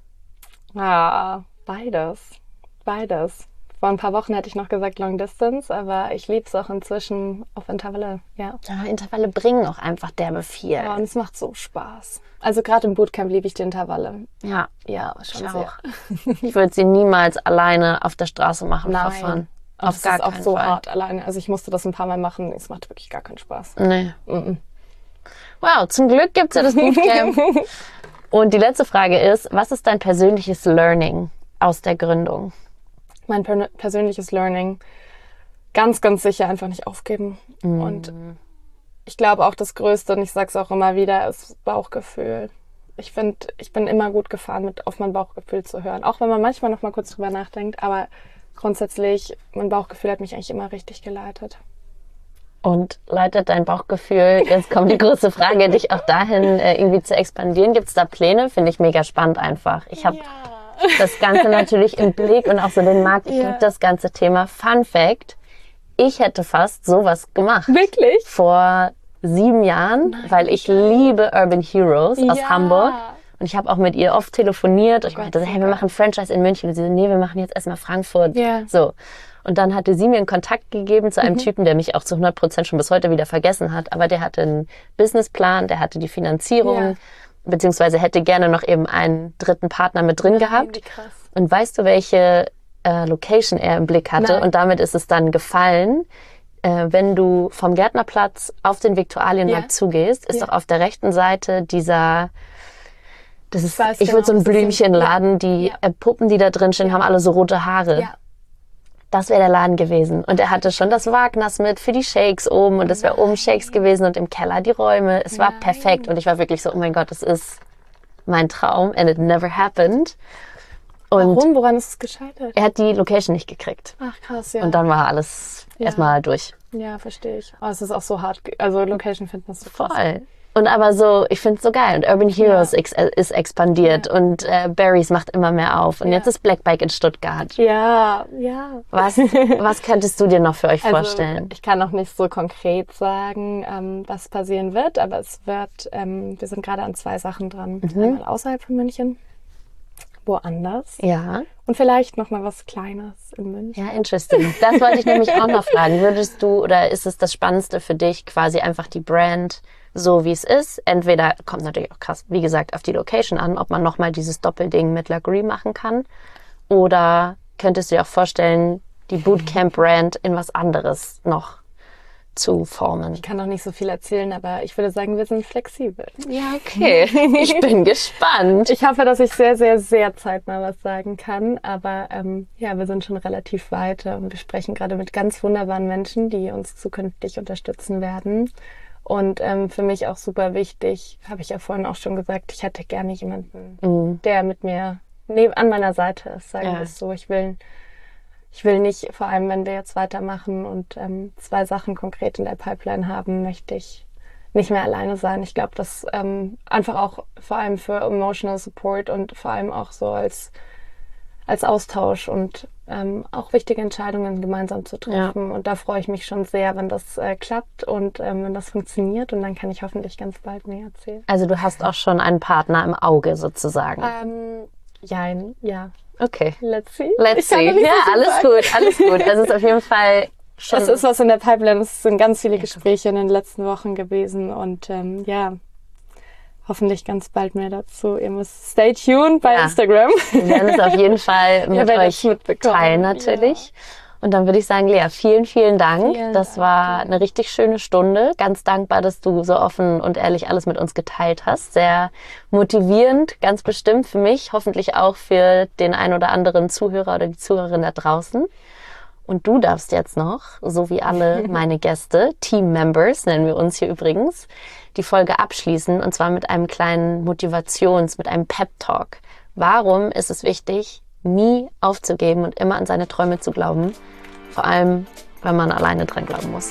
Ja, beides. Beides. Vor ein paar Wochen hätte ich noch gesagt Long Distance, aber ich liebe es auch inzwischen auf Intervalle, ja. Ja, Intervalle bringen auch einfach derbe viel. Ja, und es macht so Spaß. Also gerade im Bootcamp liebe ich die Intervalle. Ja. Ja, schon ich sehr. Auch. Ich würde sie niemals alleine auf der Straße machen, Nein. Verfahren. Auf gar keinen Fall. Das ist auch so hart alleine. Also ich musste das ein paar Mal machen. Es macht wirklich gar keinen Spaß. Nee. Mm-mm. Wow, zum Glück gibt's ja das Bootcamp. Und die letzte Frage ist, was ist dein persönliches Learning aus der Gründung? Mein per- persönliches Learning, ganz, ganz sicher einfach nicht aufgeben. Mm. Und ich glaube auch das Größte, und ich sage es auch immer wieder, ist Bauchgefühl. Ich finde, ich bin immer gut gefahren, mit auf mein Bauchgefühl zu hören. Auch wenn man manchmal noch mal kurz drüber nachdenkt, aber grundsätzlich, mein Bauchgefühl hat mich eigentlich immer richtig geleitet. Und leitet dein Bauchgefühl, jetzt kommt die große Frage, dich auch dahin äh, irgendwie zu expandieren? Gibt es da Pläne? Finde ich mega spannend einfach. Ich habe ja. das Ganze natürlich im Blick und auch so den Markt. Ich ja. liebe das ganze Thema. Fun Fact, ich hätte fast sowas gemacht. Wirklich? Vor sieben Jahren, Nein. weil ich liebe Urban Heroes aus ja. Hamburg. Und ich habe auch mit ihr oft telefoniert. Und ich meinte, hey, wir machen Franchise in München. Und sie so, nee, wir machen jetzt erstmal Frankfurt. Ja. So. Und dann hatte sie mir einen Kontakt gegeben zu einem mhm. Typen, der mich auch zu hundert Prozent schon bis heute wieder vergessen hat. Aber der hatte einen Businessplan, der hatte die Finanzierung, ja. beziehungsweise hätte gerne noch eben einen dritten Partner mit drin Nein, gehabt. Wie krass. Und weißt du, welche äh, Location er im Blick hatte? Nein. Und damit ist es dann gefallen. Äh, wenn du vom Gärtnerplatz auf den Viktualienmarkt ja. zugehst, ist ja. doch auf der rechten Seite dieser... Das ist, ich, ich genau, würde so ein Blümchenladen, ja. die ja. Äh, Puppen, die da drin stehen, ja. haben alle so rote Haare. Ja. Das wäre der Laden gewesen. Und er hatte schon das Wagners mit für die Shakes oben und es wäre oben Shakes gewesen und im Keller die Räume. Es war Nein. perfekt und ich war wirklich so, oh mein Gott, das ist mein Traum and it never happened. Und warum? Woran ist es gescheitert? Er hat die Location nicht gekriegt. Ach krass, ja. Und dann war alles ja. erstmal durch. Ja, verstehe ich. Oh, es ist auch so hart. Also Location finden das so krass. Voll. Und aber so, ich finde es so geil. Und Urban Heroes ja. ex- ist expandiert ja. und äh, Barry's macht immer mehr auf. Und ja. jetzt ist Black Bike in Stuttgart. Ja, ja. Was, was könntest du dir noch für euch also, vorstellen? Ich kann noch nicht so konkret sagen, ähm, was passieren wird, aber es wird, ähm, wir sind gerade an zwei Sachen dran. Mhm. Einmal außerhalb von München, woanders. Ja. Und vielleicht noch mal was Kleines in München. Ja, interesting. Das wollte ich nämlich auch noch fragen. Würdest du, oder ist es das Spannendste für dich, quasi einfach die Brand so wie es ist? Entweder kommt natürlich auch krass, wie gesagt, auf die Location an, ob man nochmal dieses Doppelding mit Lagree machen kann. Oder könntest du dir auch vorstellen, die Bootcamp-Brand in was anderes noch zu formen? Ich kann noch nicht so viel erzählen, aber ich würde sagen, wir sind flexibel. Ja, okay. Ich bin gespannt. Ich hoffe, dass ich sehr, sehr, sehr zeitnah was sagen kann. Aber ähm, ja, wir sind schon relativ weit und wir sprechen gerade mit ganz wunderbaren Menschen, die uns zukünftig unterstützen werden. Und ähm, für mich auch super wichtig, habe ich ja vorhin auch schon gesagt, ich hätte gerne jemanden, mhm. der mit mir neben, an meiner Seite ist, sagen wir es so. Ich will, ich will nicht, vor allem wenn wir jetzt weitermachen und ähm, zwei Sachen konkret in der Pipeline haben, möchte ich nicht mehr alleine sein. Ich glaube, dass ähm, einfach auch vor allem für emotional support und vor allem auch so als als Austausch und ähm, auch wichtige Entscheidungen gemeinsam zu treffen. Ja. Und da freue ich mich schon sehr, wenn das äh, klappt und ähm, wenn das funktioniert. Und dann kann ich hoffentlich ganz bald mehr erzählen. Also du hast auch schon einen Partner im Auge sozusagen. Ähm, jein, ja. Okay. Let's see. Let's see. Ja, so alles sagen. gut, alles gut. Also es ist auf jeden Fall schon... Es ist was in der Pipeline. Es sind ganz viele Gespräche in den letzten Wochen gewesen. Und ähm, ja, hoffentlich ganz bald mehr dazu. Ihr müsst stay tuned bei ja. Instagram. Wir werden es auf jeden Fall mit euch teilen natürlich. Ja. Und dann würde ich sagen, Lea, vielen, vielen Dank. Vielen das Dank. War eine richtig schöne Stunde. Ganz dankbar, dass du so offen und ehrlich alles mit uns geteilt hast. Sehr motivierend, ganz bestimmt für mich, hoffentlich auch für den ein oder anderen Zuhörer oder die Zuhörerin da draußen. Und du darfst jetzt noch, so wie alle meine Gäste, Team-Members nennen wir uns hier übrigens, die Folge abschließen, und zwar mit einem kleinen Motivations-, mit einem Pep-Talk. Warum ist es wichtig, nie aufzugeben und immer an seine Träume zu glauben? Vor allem, wenn man alleine dran glauben muss.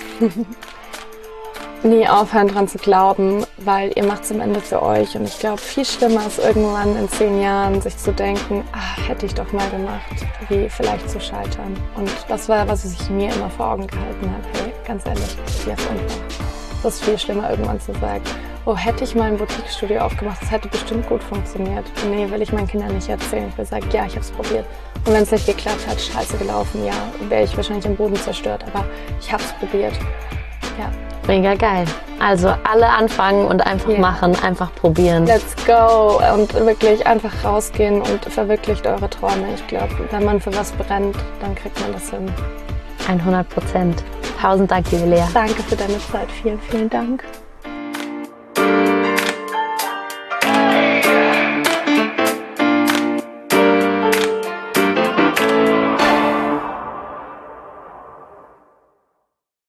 Nie aufhören dran zu glauben, weil ihr macht es am Ende für euch. Und ich glaube, viel schlimmer ist irgendwann in zehn Jahren sich zu denken, ach, hätte ich doch mal gemacht, wie vielleicht zu scheitern. Und das war, was ich mir immer vor Augen gehalten habe. Hey, ganz ehrlich, jetzt einfach. Das ist viel schlimmer, irgendwann zu sagen, oh, hätte ich mal ein Boutique-Studio aufgemacht, das hätte bestimmt gut funktioniert. Nee, will ich meinen Kindern nicht erzählen. Ich will sagen, ja, ich habe es probiert. Und wenn es nicht geklappt hat, scheiße gelaufen, ja, wäre ich wahrscheinlich am Boden zerstört. Aber ich habe es probiert. Ja. Mega geil. Also alle anfangen und einfach yeah. machen, einfach probieren. Let's go und wirklich einfach rausgehen und verwirklicht eure Träume. Ich glaube, wenn man für was brennt, dann kriegt man das hin. hundert Prozent. Tausend Dank, liebe Lea. Danke für deine Zeit. Vielen, vielen Dank.